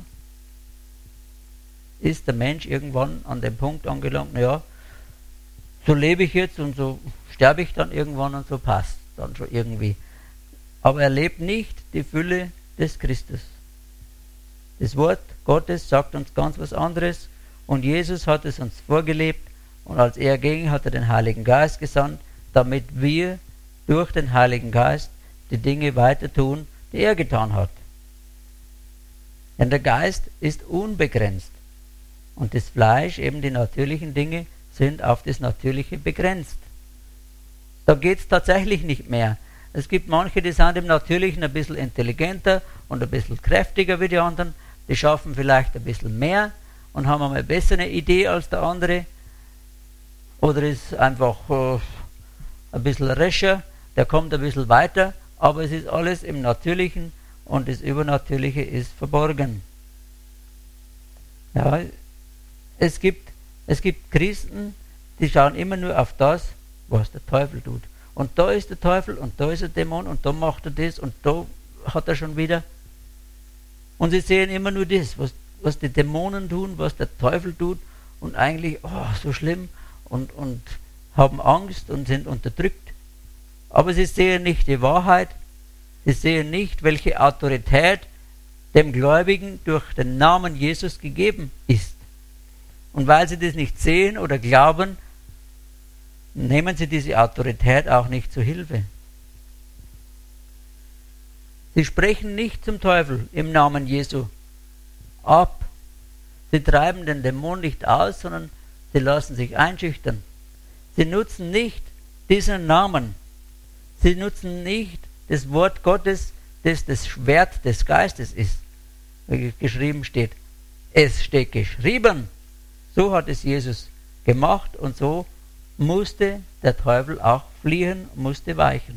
ist der Mensch irgendwann an dem Punkt angelangt, naja, so lebe ich jetzt und so sterbe ich dann irgendwann und so passt dann schon irgendwie. Aber er lebt nicht die Fülle des Christus. Das Wort Gottes sagt uns ganz was anderes und Jesus hat es uns vorgelebt und als er ging, hat er den Heiligen Geist gesandt, damit wir durch den Heiligen Geist die Dinge weiter tun, die er getan hat. Denn der Geist ist unbegrenzt und das Fleisch, eben die natürlichen Dinge, sind auf das Natürliche begrenzt. Da geht es tatsächlich nicht mehr. Es gibt manche, die sind im Natürlichen ein bisschen intelligenter und ein bisschen kräftiger wie die anderen. Die schaffen vielleicht ein bisschen mehr und haben eine bessere Idee als der andere. Oder ist einfach äh, ein bisschen rescher, der kommt ein bisschen weiter, aber es ist alles im Natürlichen und das Übernatürliche ist verborgen. Ja, es gibt Es gibt Christen, die schauen immer nur auf das, was der Teufel tut. Und da ist der Teufel und da ist ein Dämon und da macht er das und da hat er schon wieder. Und sie sehen immer nur das, was, was die Dämonen tun, was der Teufel tut und eigentlich, oh, so schlimm und, und haben Angst und sind unterdrückt. Aber sie sehen nicht die Wahrheit, sie sehen nicht, welche Autorität dem Gläubigen durch den Namen Jesus gegeben ist. Und weil sie das nicht sehen oder glauben, nehmen sie diese Autorität auch nicht zu Hilfe. Sie sprechen nicht zum Teufel im Namen Jesu ab. Sie treiben den Dämon nicht aus, sondern sie lassen sich einschüchtern. Sie nutzen nicht diesen Namen. Sie nutzen nicht das Wort Gottes, das das Schwert des Geistes ist. Wie geschrieben steht, es steht geschrieben. So hat es Jesus gemacht und so musste der Teufel auch fliehen, musste weichen.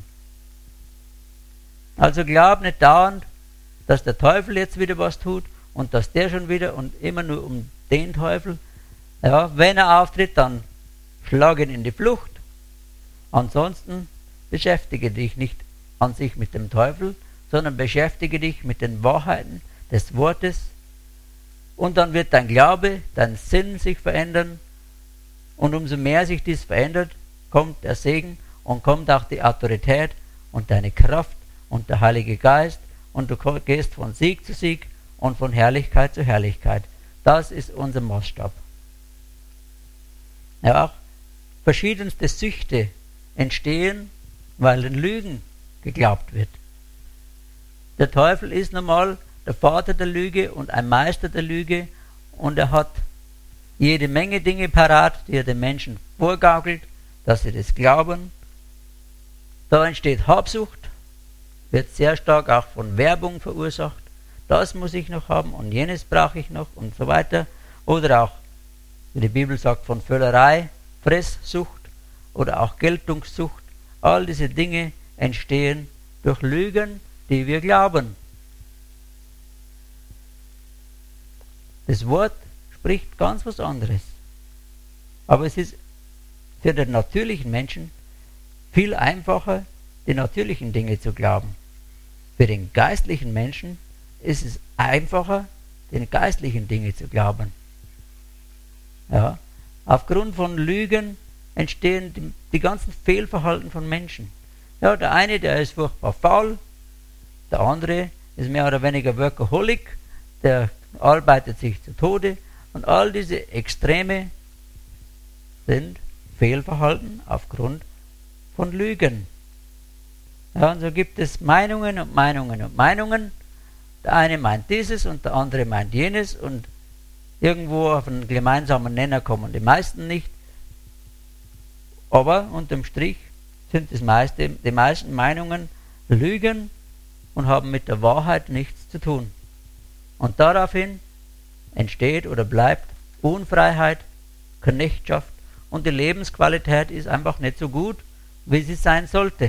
Also glaub nicht dauernd, dass der Teufel jetzt wieder was tut und dass der schon wieder und immer nur um den Teufel. Ja, wenn er auftritt, dann schlag ihn in die Flucht. Ansonsten beschäftige dich nicht an sich mit dem Teufel, sondern beschäftige dich mit den Wahrheiten des Wortes und dann wird dein Glaube, dein Sinn sich verändern und umso mehr sich dies verändert, kommt der Segen und kommt auch die Autorität und deine Kraft und der Heilige Geist und du gehst von Sieg zu Sieg und von Herrlichkeit zu Herrlichkeit. Das ist unser Maßstab. Ja, auch verschiedenste Süchte entstehen, weil den Lügen geglaubt wird. Der Teufel ist normal der Vater der Lüge und ein Meister der Lüge und er hat jede Menge Dinge parat, die er den Menschen vorgaukelt, dass sie das glauben. Da entsteht Habsucht, wird sehr stark auch von Werbung verursacht. Das muss ich noch haben und jenes brauche ich noch und so weiter. Oder auch, wie die Bibel sagt, von Völlerei, Fresssucht oder auch Geltungssucht. All diese Dinge entstehen durch Lügen, die wir glauben. Das Wort spricht ganz was anderes. Aber es ist für den natürlichen Menschen viel einfacher, die natürlichen Dinge zu glauben. Für den geistlichen Menschen ist es einfacher, den geistlichen Dinge zu glauben. Ja, aufgrund von Lügen entstehen die, die ganzen Fehlverhalten von Menschen. Ja, der eine, der ist furchtbar faul, der andere ist mehr oder weniger Workaholic, der arbeitet sich zu Tode und all diese Extreme sind Fehlverhalten aufgrund von Lügen. Ja, und so gibt es Meinungen und Meinungen und Meinungen. Der eine meint dieses und der andere meint jenes und irgendwo auf einen gemeinsamen Nenner kommen die meisten nicht. Aber unterm Strich sind das meiste, die meisten Meinungen Lügen und haben mit der Wahrheit nichts zu tun. Und daraufhin entsteht oder bleibt Unfreiheit, Knechtschaft und die Lebensqualität ist einfach nicht so gut, wie sie sein sollte.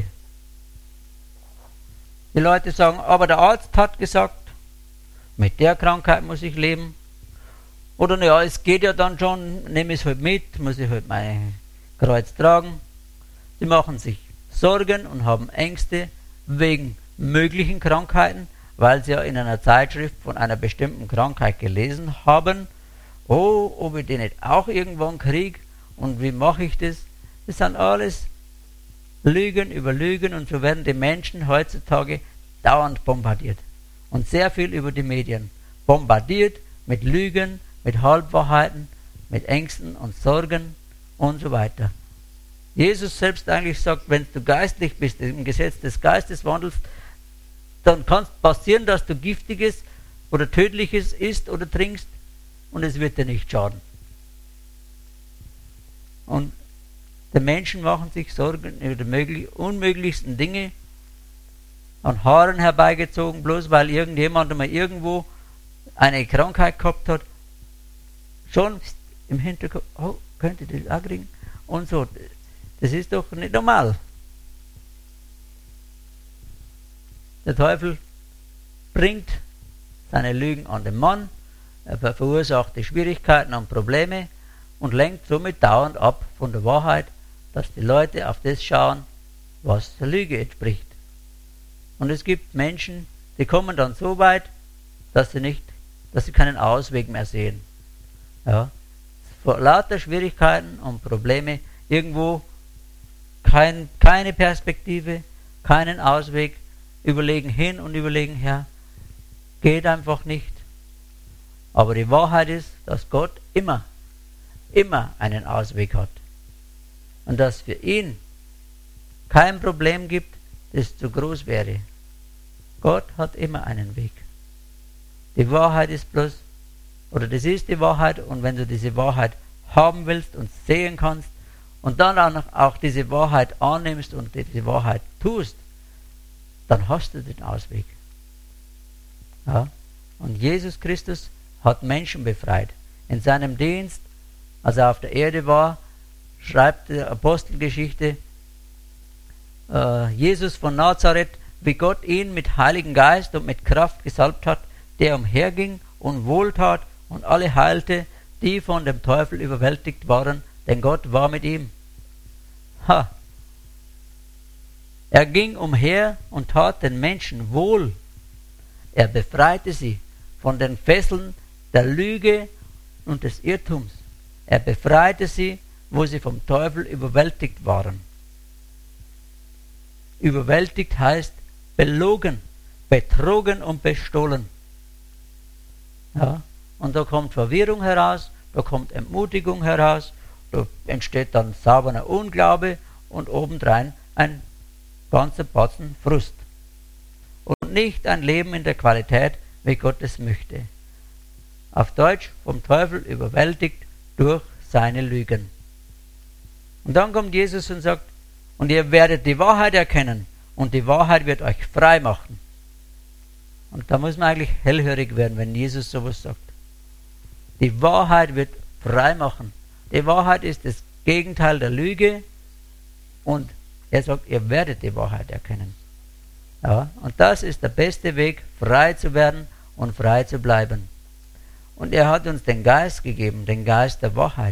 Die Leute sagen, aber der Arzt hat gesagt, mit der Krankheit muss ich leben. Oder naja, es geht ja dann schon, nehme ich es halt mit, muss ich halt mein Kreuz tragen. Sie machen sich Sorgen und haben Ängste wegen möglichen Krankheiten, weil sie ja in einer Zeitschrift von einer bestimmten Krankheit gelesen haben. Oh, ob ich die nicht auch irgendwann kriege und wie mache ich das? Das sind alles Lügen über Lügen und so werden die Menschen heutzutage dauernd bombardiert. Und sehr viel über die Medien. Bombardiert mit Lügen, mit Halbwahrheiten, mit Ängsten und Sorgen und so weiter. Jesus selbst eigentlich sagt, wenn du geistlich bist, im Gesetz des Geistes wandelst, dann kann es passieren, dass du Giftiges oder Tödliches isst oder trinkst und es wird dir nicht schaden. Und die Menschen machen sich Sorgen über die unmöglichsten Dinge, an Haaren herbeigezogen, bloß weil irgendjemand mal irgendwo eine Krankheit gehabt hat. Schon im Hinterkopf, oh, könnte ich das auch kriegen? Und so. Das ist doch nicht normal. Der Teufel bringt seine Lügen an den Mann, er verursacht die Schwierigkeiten und Probleme und lenkt somit dauernd ab von der Wahrheit, dass die Leute auf das schauen, was der Lüge entspricht. Und es gibt Menschen, die kommen dann so weit, dass sie nicht, dass sie keinen Ausweg mehr sehen. Ja, vor lauter Schwierigkeiten und Probleme irgendwo kein, keine Perspektive, keinen Ausweg, überlegen hin und überlegen her, geht einfach nicht. Aber die Wahrheit ist, dass Gott immer, immer einen Ausweg hat. Und dass für ihn kein Problem gibt, das zu groß wäre. Gott hat immer einen Weg. Die Wahrheit ist bloß, oder das ist die Wahrheit, und wenn du diese Wahrheit haben willst und sehen kannst und dann auch, auch diese Wahrheit annimmst und diese Wahrheit tust, dann hast du den Ausweg. Ja? Und Jesus Christus hat Menschen befreit. In seinem Dienst, als er auf der Erde war, schreibt die Apostelgeschichte, äh, Jesus von Nazareth, wie Gott ihn mit Heiligen Geist und mit Kraft gesalbt hat, der umherging und wohltat und alle heilte, die von dem Teufel überwältigt waren, denn Gott war mit ihm. Ha! Er ging umher und tat den Menschen wohl. Er befreite sie von den Fesseln der Lüge und des Irrtums. Er befreite sie, wo sie vom Teufel überwältigt waren. Überwältigt heißt belogen, betrogen und bestohlen. Ja, und da kommt Verwirrung heraus, da kommt Entmutigung heraus, da entsteht dann sauberer Unglaube und obendrein ein ganzer Batzen Frust. Und nicht ein Leben in der Qualität, wie Gott es möchte. Auf Deutsch, vom Teufel überwältigt durch seine Lügen. Und dann kommt Jesus und sagt, und ihr werdet die Wahrheit erkennen und die Wahrheit wird euch frei machen. Und da muss man eigentlich hellhörig werden, wenn Jesus sowas sagt. Die Wahrheit wird frei machen. Die Wahrheit ist das Gegenteil der Lüge und er sagt, ihr werdet die Wahrheit erkennen. Ja, und das ist der beste Weg, frei zu werden und frei zu bleiben. Und er hat uns den Geist gegeben, den Geist der Wahrheit.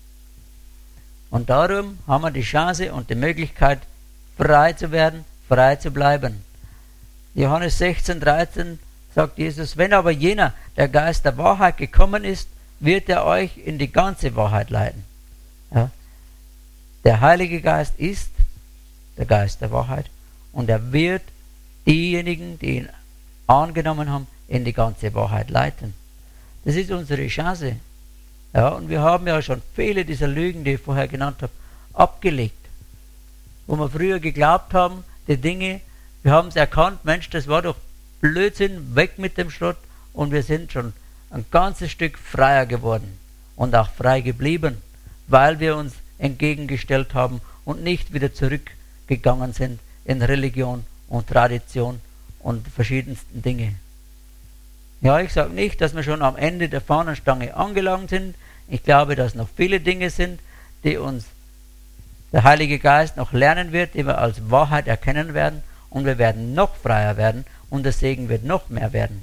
Und darum haben wir die Chance und die Möglichkeit, frei zu werden, frei zu bleiben. Johannes sechzehn, dreizehn sagt Jesus, wenn aber jener, der Geist der Wahrheit gekommen ist, wird er euch in die ganze Wahrheit leiten. Ja. Der Heilige Geist ist der Geist der Wahrheit und er wird diejenigen, die ihn angenommen haben, in die ganze Wahrheit leiten. Das ist unsere Chance. Ja, und wir haben ja schon viele dieser Lügen, die ich vorher genannt habe, abgelegt. Wo wir früher geglaubt haben, die Dinge, wir haben es erkannt, Mensch, das war doch Blödsinn, weg mit dem Schrott und wir sind schon ein ganzes Stück freier geworden und auch frei geblieben, weil wir uns entgegengestellt haben und nicht wieder zurückgegangen sind in Religion und Tradition und verschiedensten Dinge. Ja, ich sage nicht, dass wir schon am Ende der Fahnenstange angelangt sind. Ich glaube, dass noch viele Dinge sind, die uns der Heilige Geist noch lernen wird, die wir als Wahrheit erkennen werden und wir werden noch freier werden und der Segen wird noch mehr werden.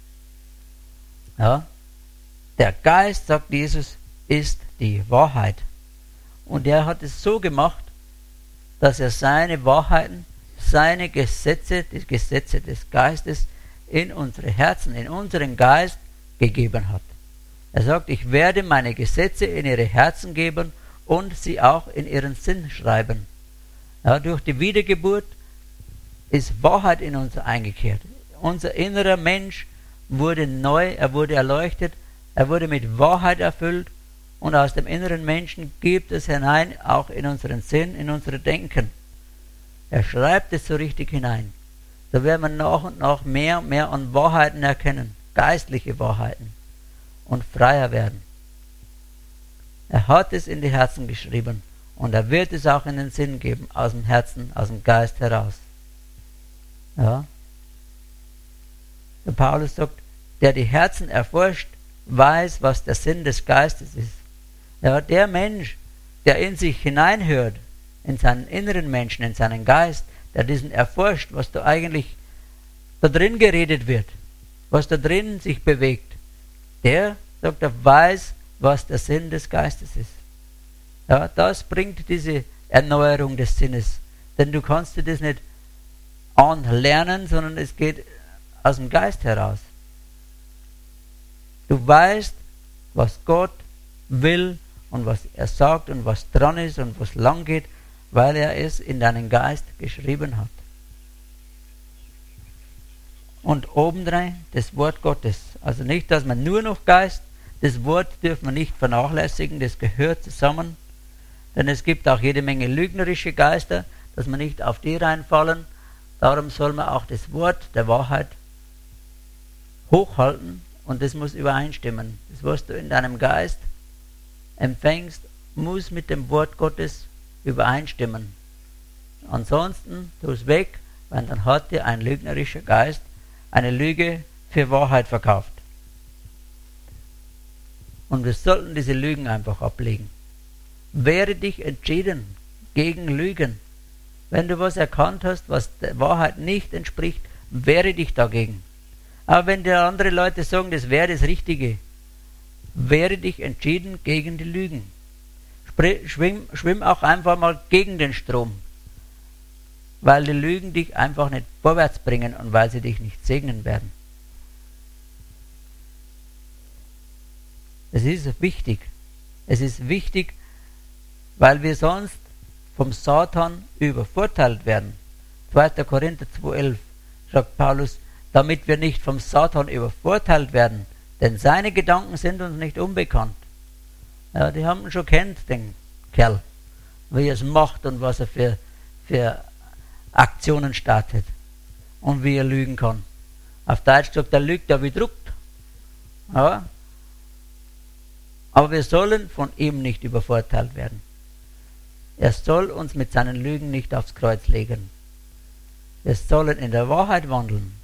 Ja, der Geist, sagt Jesus, ist die Wahrheit. Und er hat es so gemacht, dass er seine Wahrheiten, seine Gesetze, die Gesetze des Geistes in unsere Herzen, in unseren Geist gegeben hat. Er sagt, ich werde meine Gesetze in ihre Herzen geben und sie auch in ihren Sinn schreiben. Ja, durch die Wiedergeburt ist Wahrheit in uns eingekehrt. Unser innerer Mensch wurde neu, er wurde erleuchtet, er wurde mit Wahrheit erfüllt und aus dem inneren Menschen gibt es hinein, auch in unseren Sinn, in unsere Denken. Er schreibt es so richtig hinein. Da werden wir nach und nach mehr und mehr an Wahrheiten erkennen, geistliche Wahrheiten und freier werden. Er hat es in die Herzen geschrieben und er wird es auch in den Sinn geben, aus dem Herzen, aus dem Geist heraus. Ja. Der Paulus sagt, der die Herzen erforscht, weiß, was der Sinn des Geistes ist. Ja, der Mensch, der in sich hineinhört, in seinen inneren Menschen, in seinen Geist, der diesen erforscht, was da eigentlich da drin geredet wird, was da drin sich bewegt, der, sagt er, weiß, was der Sinn des Geistes ist. Ja, das bringt diese Erneuerung des Sinnes. Denn du kannst dir das nicht anlernen, sondern es geht aus dem Geist heraus. Du weißt, was Gott will und was er sagt und was dran ist und was lang geht, weil er es in deinen Geist geschrieben hat. Und obendrein das Wort Gottes. Also nicht, dass man nur noch Geist, das Wort dürfen wir nicht vernachlässigen, das gehört zusammen. Denn es gibt auch jede Menge lügnerische Geister, dass wir nicht auf die reinfallen. Darum soll man auch das Wort der Wahrheit hochhalten und das muss übereinstimmen. Das, was du in deinem Geist empfängst, muss mit dem Wort Gottes übereinstimmen. Ansonsten tu es weg, weil dann hat dir ein lügnerischer Geist eine Lüge für Wahrheit verkauft. Und wir sollten diese Lügen einfach ablegen. Wehre dich entschieden gegen Lügen. Wenn du was erkannt hast, was der Wahrheit nicht entspricht, wehre dich dagegen. Aber wenn dir andere Leute sagen, das wäre das Richtige, wehre dich entschieden gegen die Lügen. Schwimm, schwimm auch einfach mal gegen den Strom, weil die Lügen dich einfach nicht vorwärts bringen und weil sie dich nicht segnen werden. Es ist wichtig. Es ist wichtig, weil wir sonst vom Satan übervorteilt werden. zweiter Korinther zwei elf sagt Paulus, damit wir nicht vom Satan übervorteilt werden, denn seine Gedanken sind uns nicht unbekannt. Ja, die haben ihn schon kennt, den Kerl, wie er es macht und was er für, für Aktionen startet und wie er lügen kann. Auf Deutsch sagt er, lügt er wie druckt. Ja. Aber wir sollen von ihm nicht übervorteilt werden. Er soll uns mit seinen Lügen nicht aufs Kreuz legen. Wir sollen in der Wahrheit wandeln.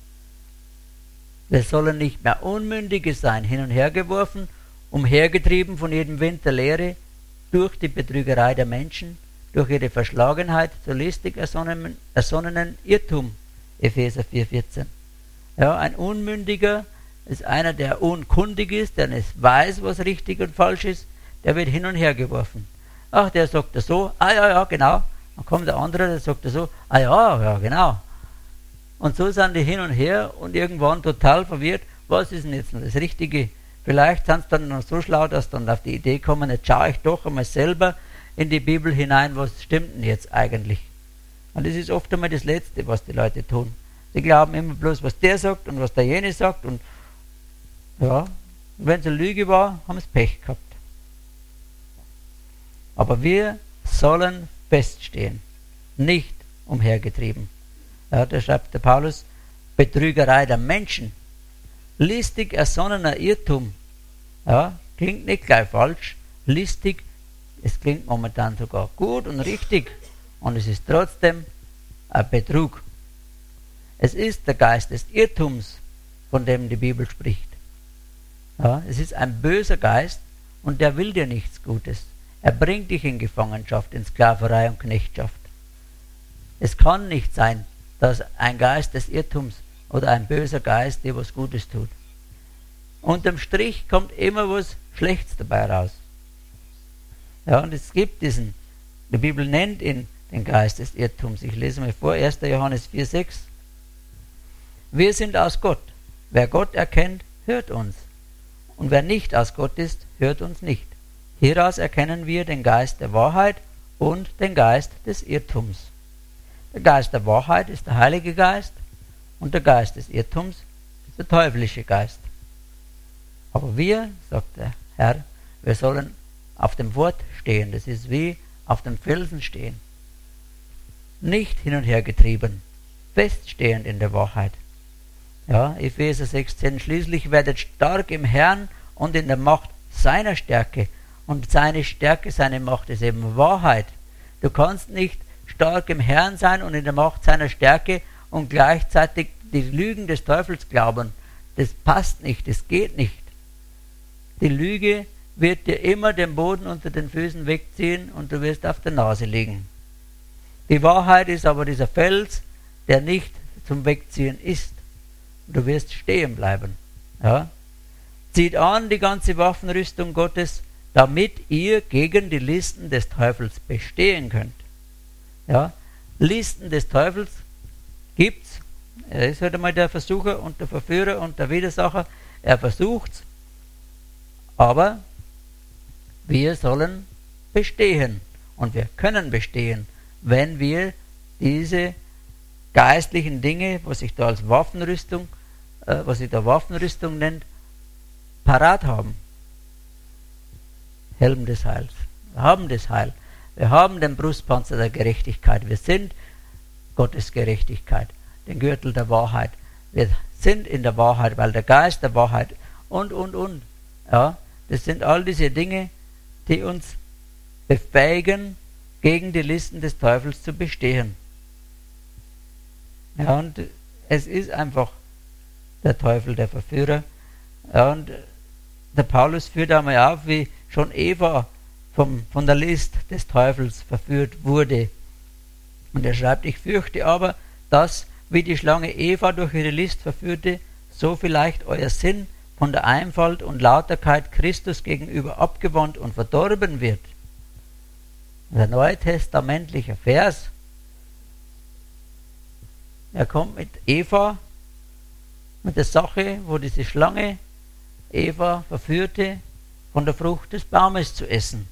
Wir sollen nicht mehr Unmündige sein, hin und her geworfen, umhergetrieben von jedem Wind der Lehre, durch die Betrügerei der Menschen, durch ihre Verschlagenheit zu listig ersonnenen, ersonnenen Irrtum. Epheser vier vierzehn. Ja, ein Unmündiger ist einer, der unkundig ist, der nicht weiß, was richtig und falsch ist, der wird hin und her geworfen. Ach, der sagt das so, ah ja, ja, genau. Dann kommt der andere, der sagt das so, ah ja, ja, genau. Und so sind die hin und her und irgendwann total verwirrt, was ist denn jetzt noch das Richtige? Vielleicht sind sie dann noch so schlau, dass sie dann auf die Idee kommen, jetzt schaue ich doch einmal selber in die Bibel hinein, was stimmt denn jetzt eigentlich? Und das ist oft einmal das Letzte, was die Leute tun. Sie glauben immer bloß, was der sagt und was der jene sagt und ja, wenn es eine Lüge war, haben sie Pech gehabt. Aber wir sollen feststehen, nicht umhergetrieben. Ja, da schreibt der Paulus, Betrügerei der Menschen, listig ersonnener Irrtum. Ja, klingt nicht gleich falsch, listig, es klingt momentan sogar gut und richtig und es ist trotzdem ein Betrug. Es ist der Geist des Irrtums, von dem die Bibel spricht. Ja, es ist ein böser Geist und der will dir nichts Gutes. Er bringt dich in Gefangenschaft, in Sklaverei und Knechtschaft. Es kann nicht sein, dass ein Geist des Irrtums oder ein böser Geist dir was Gutes tut. Unterm Strich kommt immer was Schlechtes dabei raus. Ja, und es gibt diesen, die Bibel nennt ihn den Geist des Irrtums. Ich lese mal vor, erster Johannes vier sechs. Wir sind aus Gott. Wer Gott erkennt, hört uns. Und wer nicht aus Gott ist, hört uns nicht. Hieraus erkennen wir den Geist der Wahrheit und den Geist des Irrtums. Der Geist der Wahrheit ist der Heilige Geist und der Geist des Irrtums ist der teuflische Geist. Aber wir, sagt der Herr, wir sollen auf dem Wort stehen. Das ist wie auf dem Felsen stehen. Nicht hin und her getrieben, feststehend in der Wahrheit. Ja, Epheser sechs zehn, schließlich werdet stark im Herrn und in der Macht seiner Stärke. Und seine Stärke, seine Macht ist eben Wahrheit. Du kannst nicht stark im Herrn sein und in der Macht seiner Stärke und gleichzeitig die Lügen des Teufels glauben. Das passt nicht, das geht nicht. Die Lüge wird dir immer den Boden unter den Füßen wegziehen und du wirst auf der Nase liegen. Die Wahrheit ist aber dieser Fels, der nicht zum Wegziehen ist. Du wirst stehen bleiben. Ja? Zieht an die ganze Waffenrüstung Gottes, damit ihr gegen die Listen des Teufels bestehen könnt. Ja? Listen des Teufels gibt's. Er ist halt einmal der Versucher und der Verführer und der Widersacher. Er versucht's. Aber wir sollen bestehen. Und wir können bestehen, wenn wir diese geistlichen Dinge, was sich da als Waffenrüstung, äh, was sich da Waffenrüstung nennt, parat haben. Helm des Heils. Wir haben das Heil. Wir haben den Brustpanzer der Gerechtigkeit. Wir sind Gottes Gerechtigkeit, den Gürtel der Wahrheit. Wir sind in der Wahrheit, weil der Geist der Wahrheit und, und, und. Ja, das sind all diese Dinge, die uns befähigen, gegen die Listen des Teufels zu bestehen. Ja, und es ist einfach der Teufel, der Verführer. Ja, und der Paulus führt einmal auf, wie schon Eva vom, von der List des Teufels verführt wurde. Und er schreibt, ich fürchte aber, dass, wie die Schlange Eva durch ihre List verführte, so vielleicht euer Sinn von der Einfalt und Lauterkeit Christus gegenüber abgewandt und verdorben wird. Der neutestamentliche Vers, er kommt mit Eva, mit der Sache, wo diese Schlange Eva verführte, von der Frucht des Baumes zu essen.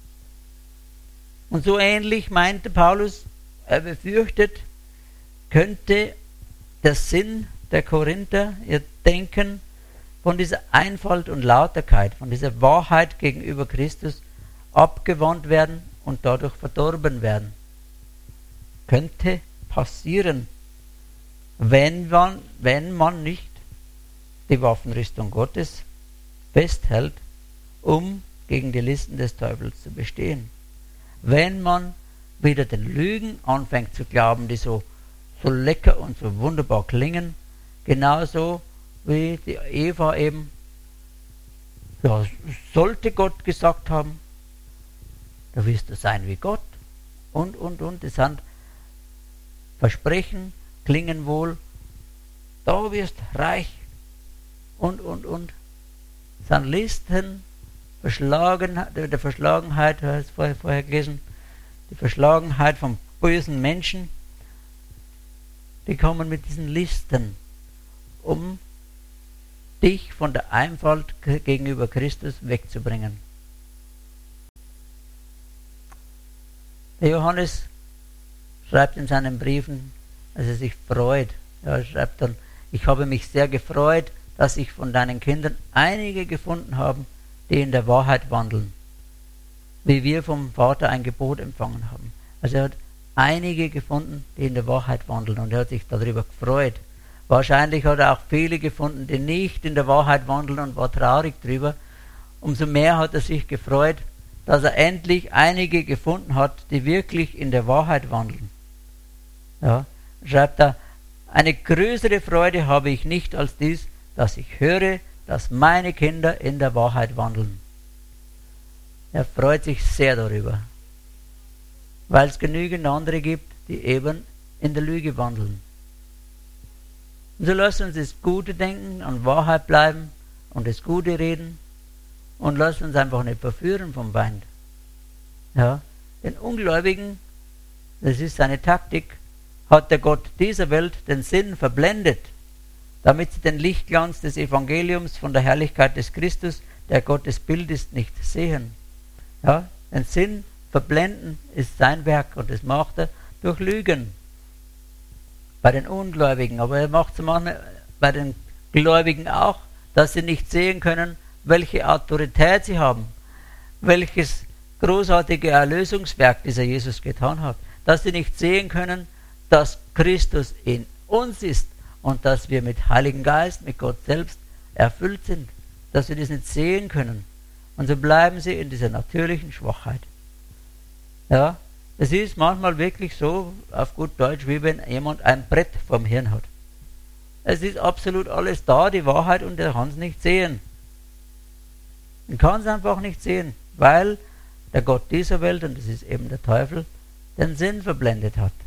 Und so ähnlich meinte Paulus, er befürchtet, könnte der Sinn der Korinther, ihr Denken, von dieser Einfalt und Lauterkeit, von dieser Wahrheit gegenüber Christus abgewandt werden und dadurch verdorben werden. Könnte passieren, wenn man, wenn man nicht die Waffenrüstung Gottes festhält, um gegen die Listen des Teufels zu bestehen. Wenn man wieder den Lügen anfängt zu glauben, die so, so lecker und so wunderbar klingen, genauso wie die Eva eben, ja, sollte Gott gesagt haben, da wirst du sein wie Gott, und, und, und, das sind Versprechen, klingen wohl, da wirst reich, und, und, und, das sind Listen, Verschlagen, der Verschlagenheit, du hast vorher, vorher gelesen, die Verschlagenheit von bösen Menschen, die kommen mit diesen Listen, um dich von der Einfalt gegenüber Christus wegzubringen. Der Johannes schreibt in seinen Briefen, dass er sich freut. Er schreibt dann, ich habe mich sehr gefreut, dass ich von deinen Kindern einige gefunden habe, die in der Wahrheit wandeln, wie wir vom Vater ein Gebot empfangen haben. Also er hat einige gefunden, die in der Wahrheit wandeln, und er hat sich darüber gefreut. Wahrscheinlich hat er auch viele gefunden, die nicht in der Wahrheit wandeln, und war traurig drüber. Umso mehr hat er sich gefreut, dass er endlich einige gefunden hat, die wirklich in der Wahrheit wandeln. Ja, schreibt er, eine größere Freude habe ich nicht als dies, dass ich höre, dass meine Kinder in der Wahrheit wandeln. Er freut sich sehr darüber, weil es genügend andere gibt, die eben in der Lüge wandeln. Und so lasst uns das Gute denken, an Wahrheit bleiben und das Gute reden, und lasst uns einfach nicht verführen vom Feind. Ja, den Ungläubigen, das ist seine Taktik, hat der Gott dieser Welt den Sinn verblendet, damit sie den Lichtglanz des Evangeliums von der Herrlichkeit des Christus, der Gottes Bild ist, nicht sehen. Ja, den Sinn verblenden ist sein Werk, und das macht er durch Lügen. Bei den Ungläubigen, aber er macht es manchmal bei den Gläubigen auch, dass sie nicht sehen können, welche Autorität sie haben, welches großartige Erlösungswerk dieser Jesus getan hat, dass sie nicht sehen können, dass Christus in uns ist und dass wir mit Heiligen Geist, mit Gott selbst erfüllt sind, dass wir das nicht sehen können. Und so bleiben sie in dieser natürlichen Schwachheit. Ja, es ist manchmal wirklich so, auf gut Deutsch, wie wenn jemand ein Brett vom Hirn hat. Es ist absolut alles da, die Wahrheit, und er kann es nicht sehen. Er kann es einfach nicht sehen, weil der Gott dieser Welt, und das ist eben der Teufel, den Sinn verblendet hat.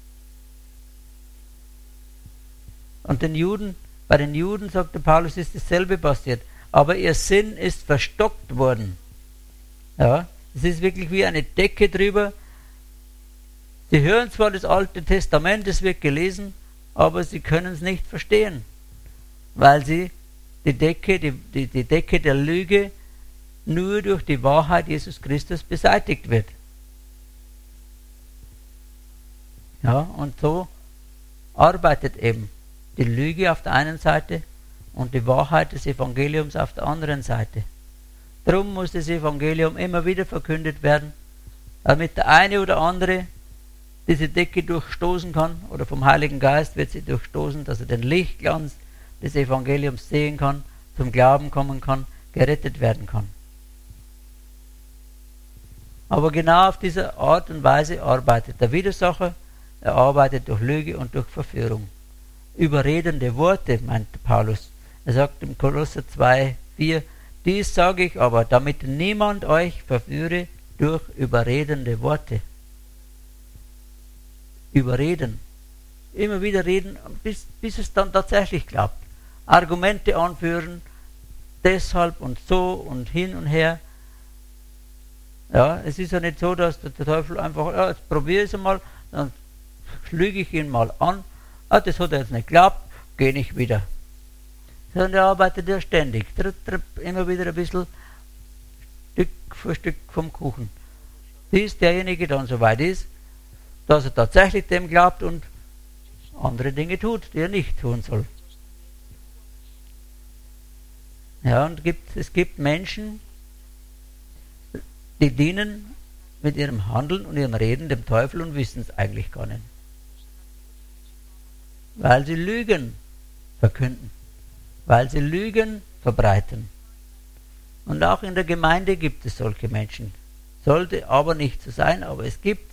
Und den Juden, bei den Juden, sagte Paulus, ist dasselbe passiert. Aber ihr Sinn ist verstockt worden. Ja, es ist wirklich wie eine Decke drüber. Sie hören zwar das Alte Testament, es wird gelesen, aber sie können es nicht verstehen, weil sie die Decke, die, die, die Decke der Lüge nur durch die Wahrheit Jesus Christus beseitigt wird. Ja, und so arbeitet eben die Lüge auf der einen Seite und die Wahrheit des Evangeliums auf der anderen Seite. Darum muss das Evangelium immer wieder verkündet werden, damit der eine oder andere diese Decke durchstoßen kann, oder vom Heiligen Geist wird sie durchstoßen, dass er den Lichtglanz des Evangeliums sehen kann, zum Glauben kommen kann, gerettet werden kann. Aber genau auf diese Art und Weise arbeitet der Widersacher. er arbeitet durch Lüge und durch Verführung. Überredende Worte, meint Paulus. Er sagt im Kolosser zwei, vier, dies sage ich aber, damit niemand euch verführe durch überredende Worte. Überreden. Immer wieder reden, bis, bis es dann tatsächlich klappt. Argumente anführen, deshalb und so und hin und her. Ja, es ist ja nicht so, dass der Teufel einfach, ja, jetzt probiere ich es mal, dann lüge ich ihn mal an. Ah, das hat er jetzt nicht geglaubt, gehe ich wieder. Sondern er arbeitet ja ständig, tritt, tritt, immer wieder ein bisschen Stück für Stück vom Kuchen. Bis derjenige dann so weit ist, dass er tatsächlich dem glaubt und andere Dinge tut, die er nicht tun soll. Ja, und gibt, es gibt Menschen, die dienen mit ihrem Handeln und ihrem Reden dem Teufel und wissen es eigentlich gar nicht. Weil sie Lügen verkünden, weil sie Lügen verbreiten. Und auch in der Gemeinde gibt es solche Menschen. Sollte aber nicht so sein, aber es gibt's.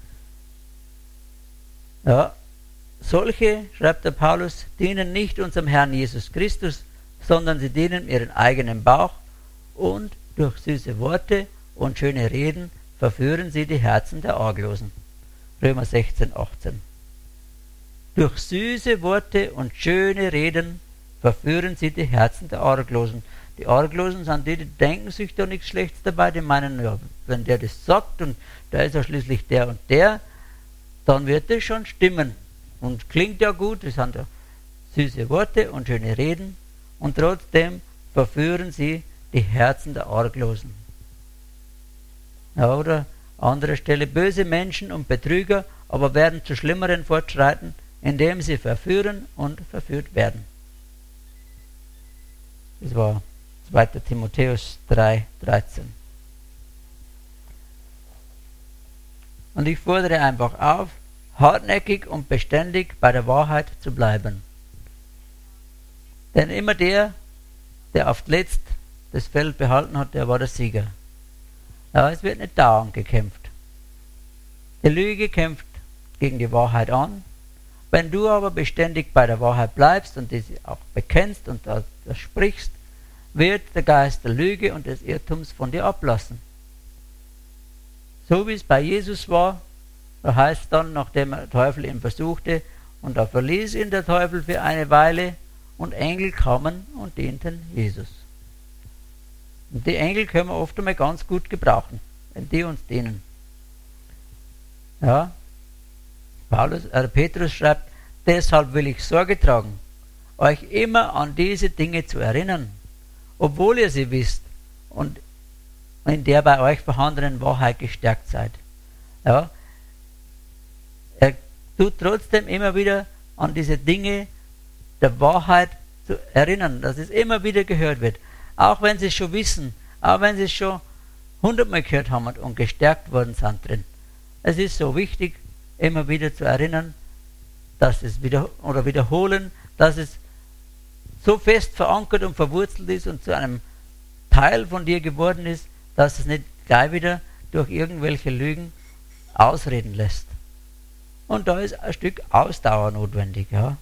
Ja, solche, schreibt der Paulus, dienen nicht unserem Herrn Jesus Christus, sondern sie dienen ihren eigenen Bauch und durch süße Worte und schöne Reden verführen sie die Herzen der Arglosen. Römer sechzehn, achtzehn. Durch süße Worte und schöne Reden verführen sie die Herzen der Arglosen. Die Arglosen sind die, die denken sich da nichts Schlechtes dabei, die meinen, ja, wenn der das sagt und der ist ja schließlich der und der, dann wird das schon stimmen. Und klingt ja gut, das sind ja süße Worte und schöne Reden und trotzdem verführen sie die Herzen der Arglosen. Ja, oder andere Stelle, böse Menschen und Betrüger aber werden zu Schlimmeren fortschreiten, indem sie verführen und verführt werden. Das war zweiter Timotheus drei, dreizehn. Und ich fordere einfach auf, hartnäckig und beständig bei der Wahrheit zu bleiben. Denn immer der, der auf letzt das Feld behalten hat, der war der Sieger. Ja, es wird nicht dauernd gekämpft. Die Lüge kämpft gegen die Wahrheit an. Wenn du aber beständig bei der Wahrheit bleibst und diese auch bekennst und das, das sprichst, wird der Geist der Lüge und des Irrtums von dir ablassen. So wie es bei Jesus war, da heißt dann, nachdem der Teufel ihn versuchte, und da verließ ihn der Teufel für eine Weile, und Engel kamen und dienten Jesus. Und die Engel können wir oft einmal ganz gut gebrauchen, wenn die uns dienen. Ja, Paulus, äh, Petrus schreibt, deshalb will ich Sorge tragen, euch immer an diese Dinge zu erinnern, obwohl ihr sie wisst und in der bei euch vorhandenen Wahrheit gestärkt seid. Ja, er tut trotzdem immer wieder an diese Dinge der Wahrheit zu erinnern, dass es immer wieder gehört wird. Auch wenn sie es schon wissen, auch wenn sie es schon hundertmal gehört haben und gestärkt worden sind drin. Es ist so wichtig, immer wieder zu erinnern, dass es wieder oder wiederholen, dass es so fest verankert und verwurzelt ist und zu einem Teil von dir geworden ist, dass es nicht gleich wieder durch irgendwelche Lügen ausreden lässt. Und da ist ein Stück Ausdauer notwendig, ja.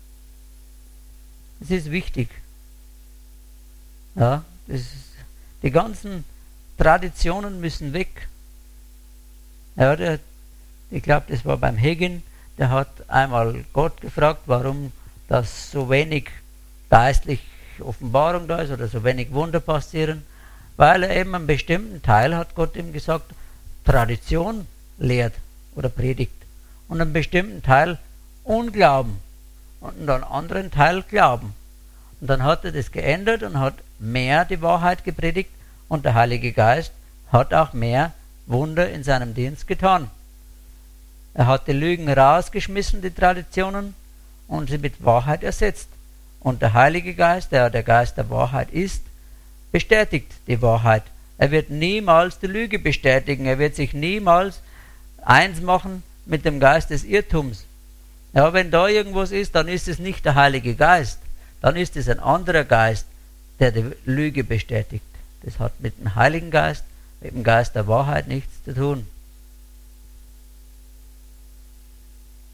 Es ist wichtig. Ja, das ist, die ganzen Traditionen müssen weg. Ja, der, ich glaube, das war beim Hegel, der hat einmal Gott gefragt, warum das so wenig geistlich Offenbarung da ist oder so wenig Wunder passieren, weil er eben einen bestimmten Teil, hat Gott ihm gesagt, Tradition lehrt oder predigt und einen bestimmten Teil Unglauben und einen anderen Teil Glauben. Und dann hat er das geändert und hat mehr die Wahrheit gepredigt und der Heilige Geist hat auch mehr Wunder in seinem Dienst getan. Er hat die Lügen rausgeschmissen, die Traditionen, und sie mit Wahrheit ersetzt. Und der Heilige Geist, der der Geist der Wahrheit ist, bestätigt die Wahrheit. Er wird niemals die Lüge bestätigen. Er wird sich niemals eins machen mit dem Geist des Irrtums. Ja, wenn da irgendwas ist, dann ist es nicht der Heilige Geist. Dann ist es ein anderer Geist, der die Lüge bestätigt. Das hat mit dem Heiligen Geist, mit dem Geist der Wahrheit nichts zu tun.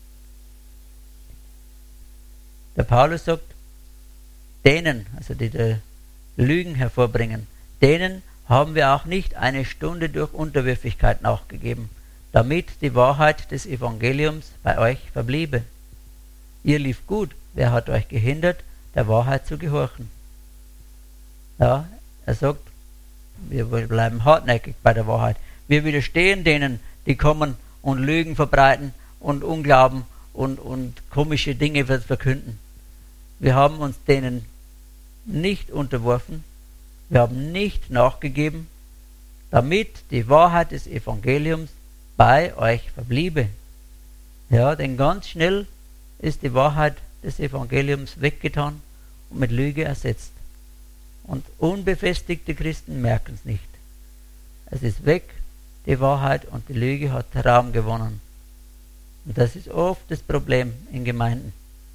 Der Paulus sagt, denen, also die, die Lügen hervorbringen, denen haben wir auch nicht eine Stunde durch Unterwürfigkeit nachgegeben, damit die Wahrheit des Evangeliums bei euch verbliebe. Ihr lief gut, wer hat euch gehindert, der Wahrheit zu gehorchen? Ja, er sagt, wir bleiben hartnäckig bei der Wahrheit. Wir widerstehen denen, die kommen und Lügen verbreiten und Unglauben und, und komische Dinge verkünden. Wir haben uns denen nicht unterworfen, wir haben nicht nachgegeben, damit die Wahrheit des Evangeliums bei euch verbliebe. Ja, denn ganz schnell ist die Wahrheit des Evangeliums weggetan und mit Lüge ersetzt. Und unbefestigte Christen merken es nicht. Es ist weg, die Wahrheit, und die Lüge hat Raum gewonnen. Und das ist oft das Problem in Gemeinden.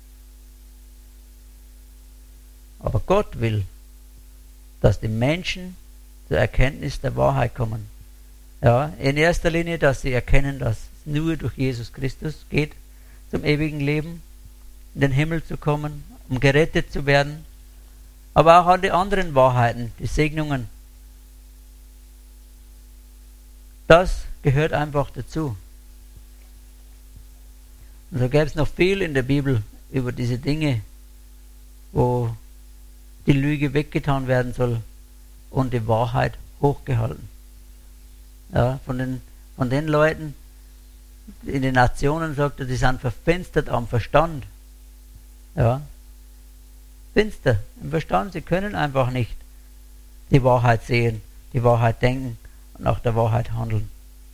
Aber Gott will, dass die Menschen zur Erkenntnis der Wahrheit kommen. Ja, in erster Linie, dass sie erkennen, dass es nur durch Jesus Christus geht, zum ewigen Leben, in den Himmel zu kommen, um gerettet zu werden. Aber auch an die anderen Wahrheiten, die Segnungen. Das gehört einfach dazu. Und so gäbe es noch viel in der Bibel über diese Dinge, wo die Lüge weggetan werden soll und die Wahrheit hochgehalten. Ja, von den, von den Leuten in den Nationen, sagt er, die sind verfinstert am Verstand. Ja, finster im Verstand, sie können einfach nicht die Wahrheit sehen, die Wahrheit denken und nach der Wahrheit handeln.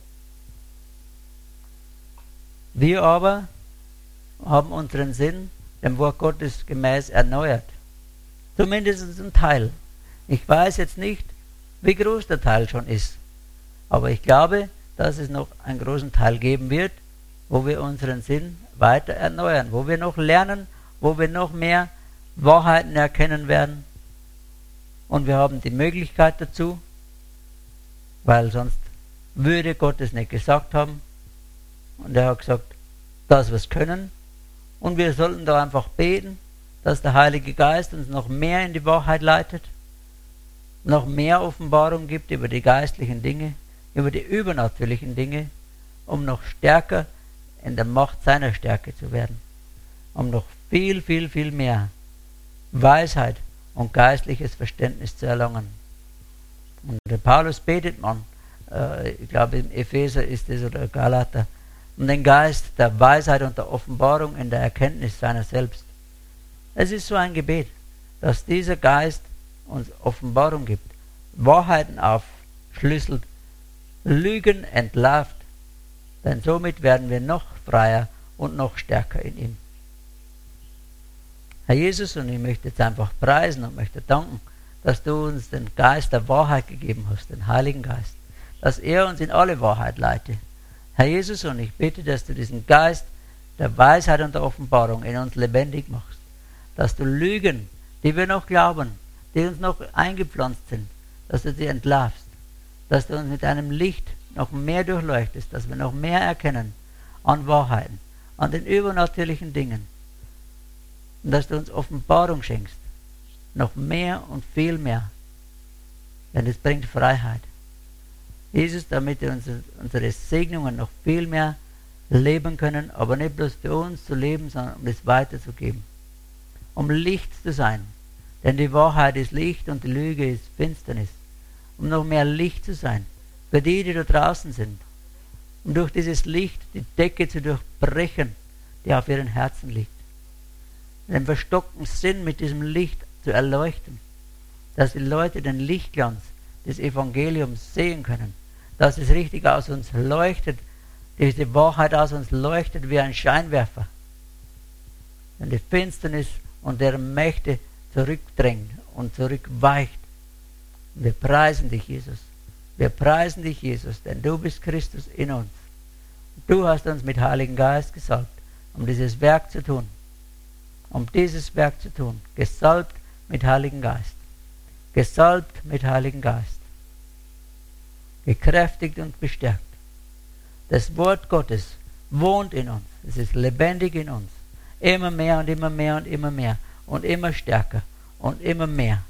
Wir aber haben unseren Sinn dem Wort Gottes gemäß erneuert. Zumindest ein Teil. Ich weiß jetzt nicht, wie groß der Teil schon ist, aber ich glaube, dass es noch einen großen Teil geben wird, wo wir unseren Sinn weiter erneuern, wo wir noch lernen, wo wir noch mehr Wahrheiten erkennen werden. Und wir haben die Möglichkeit dazu, weil sonst würde Gott es nicht gesagt haben. Und er hat gesagt, dass wir es können. Und wir sollten da einfach beten, dass der Heilige Geist uns noch mehr in die Wahrheit leitet, noch mehr Offenbarung gibt über die geistlichen Dinge, über die übernatürlichen Dinge, um noch stärker in der Macht seiner Stärke zu werden, um noch viel, viel, viel mehr Weisheit und geistliches Verständnis zu erlangen. Und der Paulus betet man, äh, ich glaube im Epheser ist es oder Galater, um den Geist der Weisheit und der Offenbarung in der Erkenntnis seiner selbst. Es ist so ein Gebet, dass dieser Geist uns Offenbarung gibt, Wahrheiten aufschlüsselt, Lügen entlarvt, denn somit werden wir noch freier und noch stärker in ihm. Herr Jesus, und ich möchte jetzt einfach preisen und möchte danken, dass du uns den Geist der Wahrheit gegeben hast, den Heiligen Geist, dass er uns in alle Wahrheit leite. Herr Jesus, und ich bitte, dass du diesen Geist der Weisheit und der Offenbarung in uns lebendig machst, dass du Lügen, die wir noch glauben, die uns noch eingepflanzt sind, dass du sie entlarvst, dass du uns mit deinem Licht noch mehr durchleuchtest, dass wir noch mehr erkennen an Wahrheiten, an den übernatürlichen Dingen, und dass du uns Offenbarung schenkst, noch mehr und viel mehr, denn es bringt Freiheit. Jesus, damit wir unsere, unsere Segnungen noch viel mehr leben können, aber nicht bloß für uns zu leben, sondern um es weiterzugeben, um Licht zu sein, denn die Wahrheit ist Licht und die Lüge ist Finsternis, um noch mehr Licht zu sein für die, die da draußen sind, um durch dieses Licht die Decke zu durchbrechen, die auf ihren Herzen liegt, den verstockten Sinn mit diesem Licht zu erleuchten, dass die Leute den Lichtglanz des Evangeliums sehen können, dass es richtig aus uns leuchtet, diese Wahrheit aus uns leuchtet wie ein Scheinwerfer, wenn die Finsternis und deren Mächte zurückdrängt und zurückweicht. Wir preisen dich, Jesus. Wir preisen dich, Jesus, denn du bist Christus in uns. Du hast uns mit Heiligen Geist gesalbt, um dieses Werk zu tun. Um dieses Werk zu tun. Gesalbt mit Heiligen Geist. Gesalbt mit Heiligen Geist. Gekräftigt und bestärkt. Das Wort Gottes wohnt in uns. Es ist lebendig in uns. Immer mehr und immer mehr und immer mehr. Und immer stärker. Und immer mehr.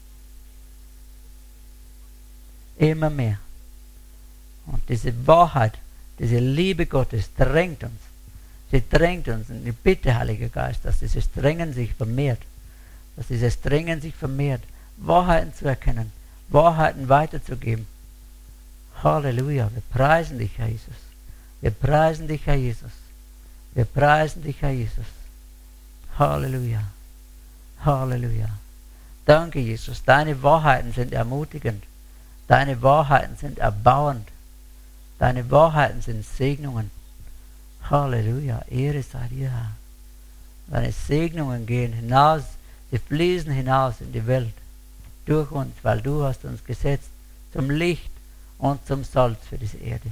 Immer mehr. Und diese Wahrheit, diese Liebe Gottes drängt uns. Sie drängt uns. Und ich bitte, Heiliger Geist, dass dieses Drängen sich vermehrt. Dass dieses Drängen sich vermehrt. Wahrheiten zu erkennen. Wahrheiten weiterzugeben. Halleluja. Wir preisen dich, Herr Jesus. Wir preisen dich, Herr Jesus. Wir preisen dich, Herr Jesus. Halleluja. Halleluja. Danke, Jesus. Deine Wahrheiten sind ermutigend. Deine Wahrheiten sind erbauend. Deine Wahrheiten sind Segnungen. Halleluja. Ehre sei dir, Herr. Deine Segnungen gehen hinaus. Sie fließen hinaus in die Welt. Durch uns, weil du hast uns gesetzt zum Licht und zum Salz für diese Erde.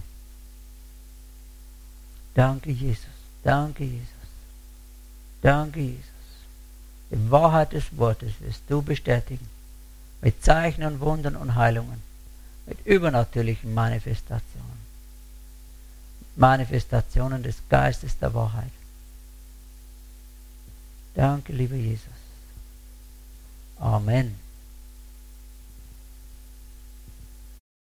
Danke, Jesus. Danke, Jesus. Danke, Jesus. Die Wahrheit des Wortes wirst du bestätigen. Mit Zeichen und Wundern und Heilungen. Mit übernatürlichen Manifestationen. Manifestationen des Geistes der Wahrheit. Danke, lieber Jesus. Amen.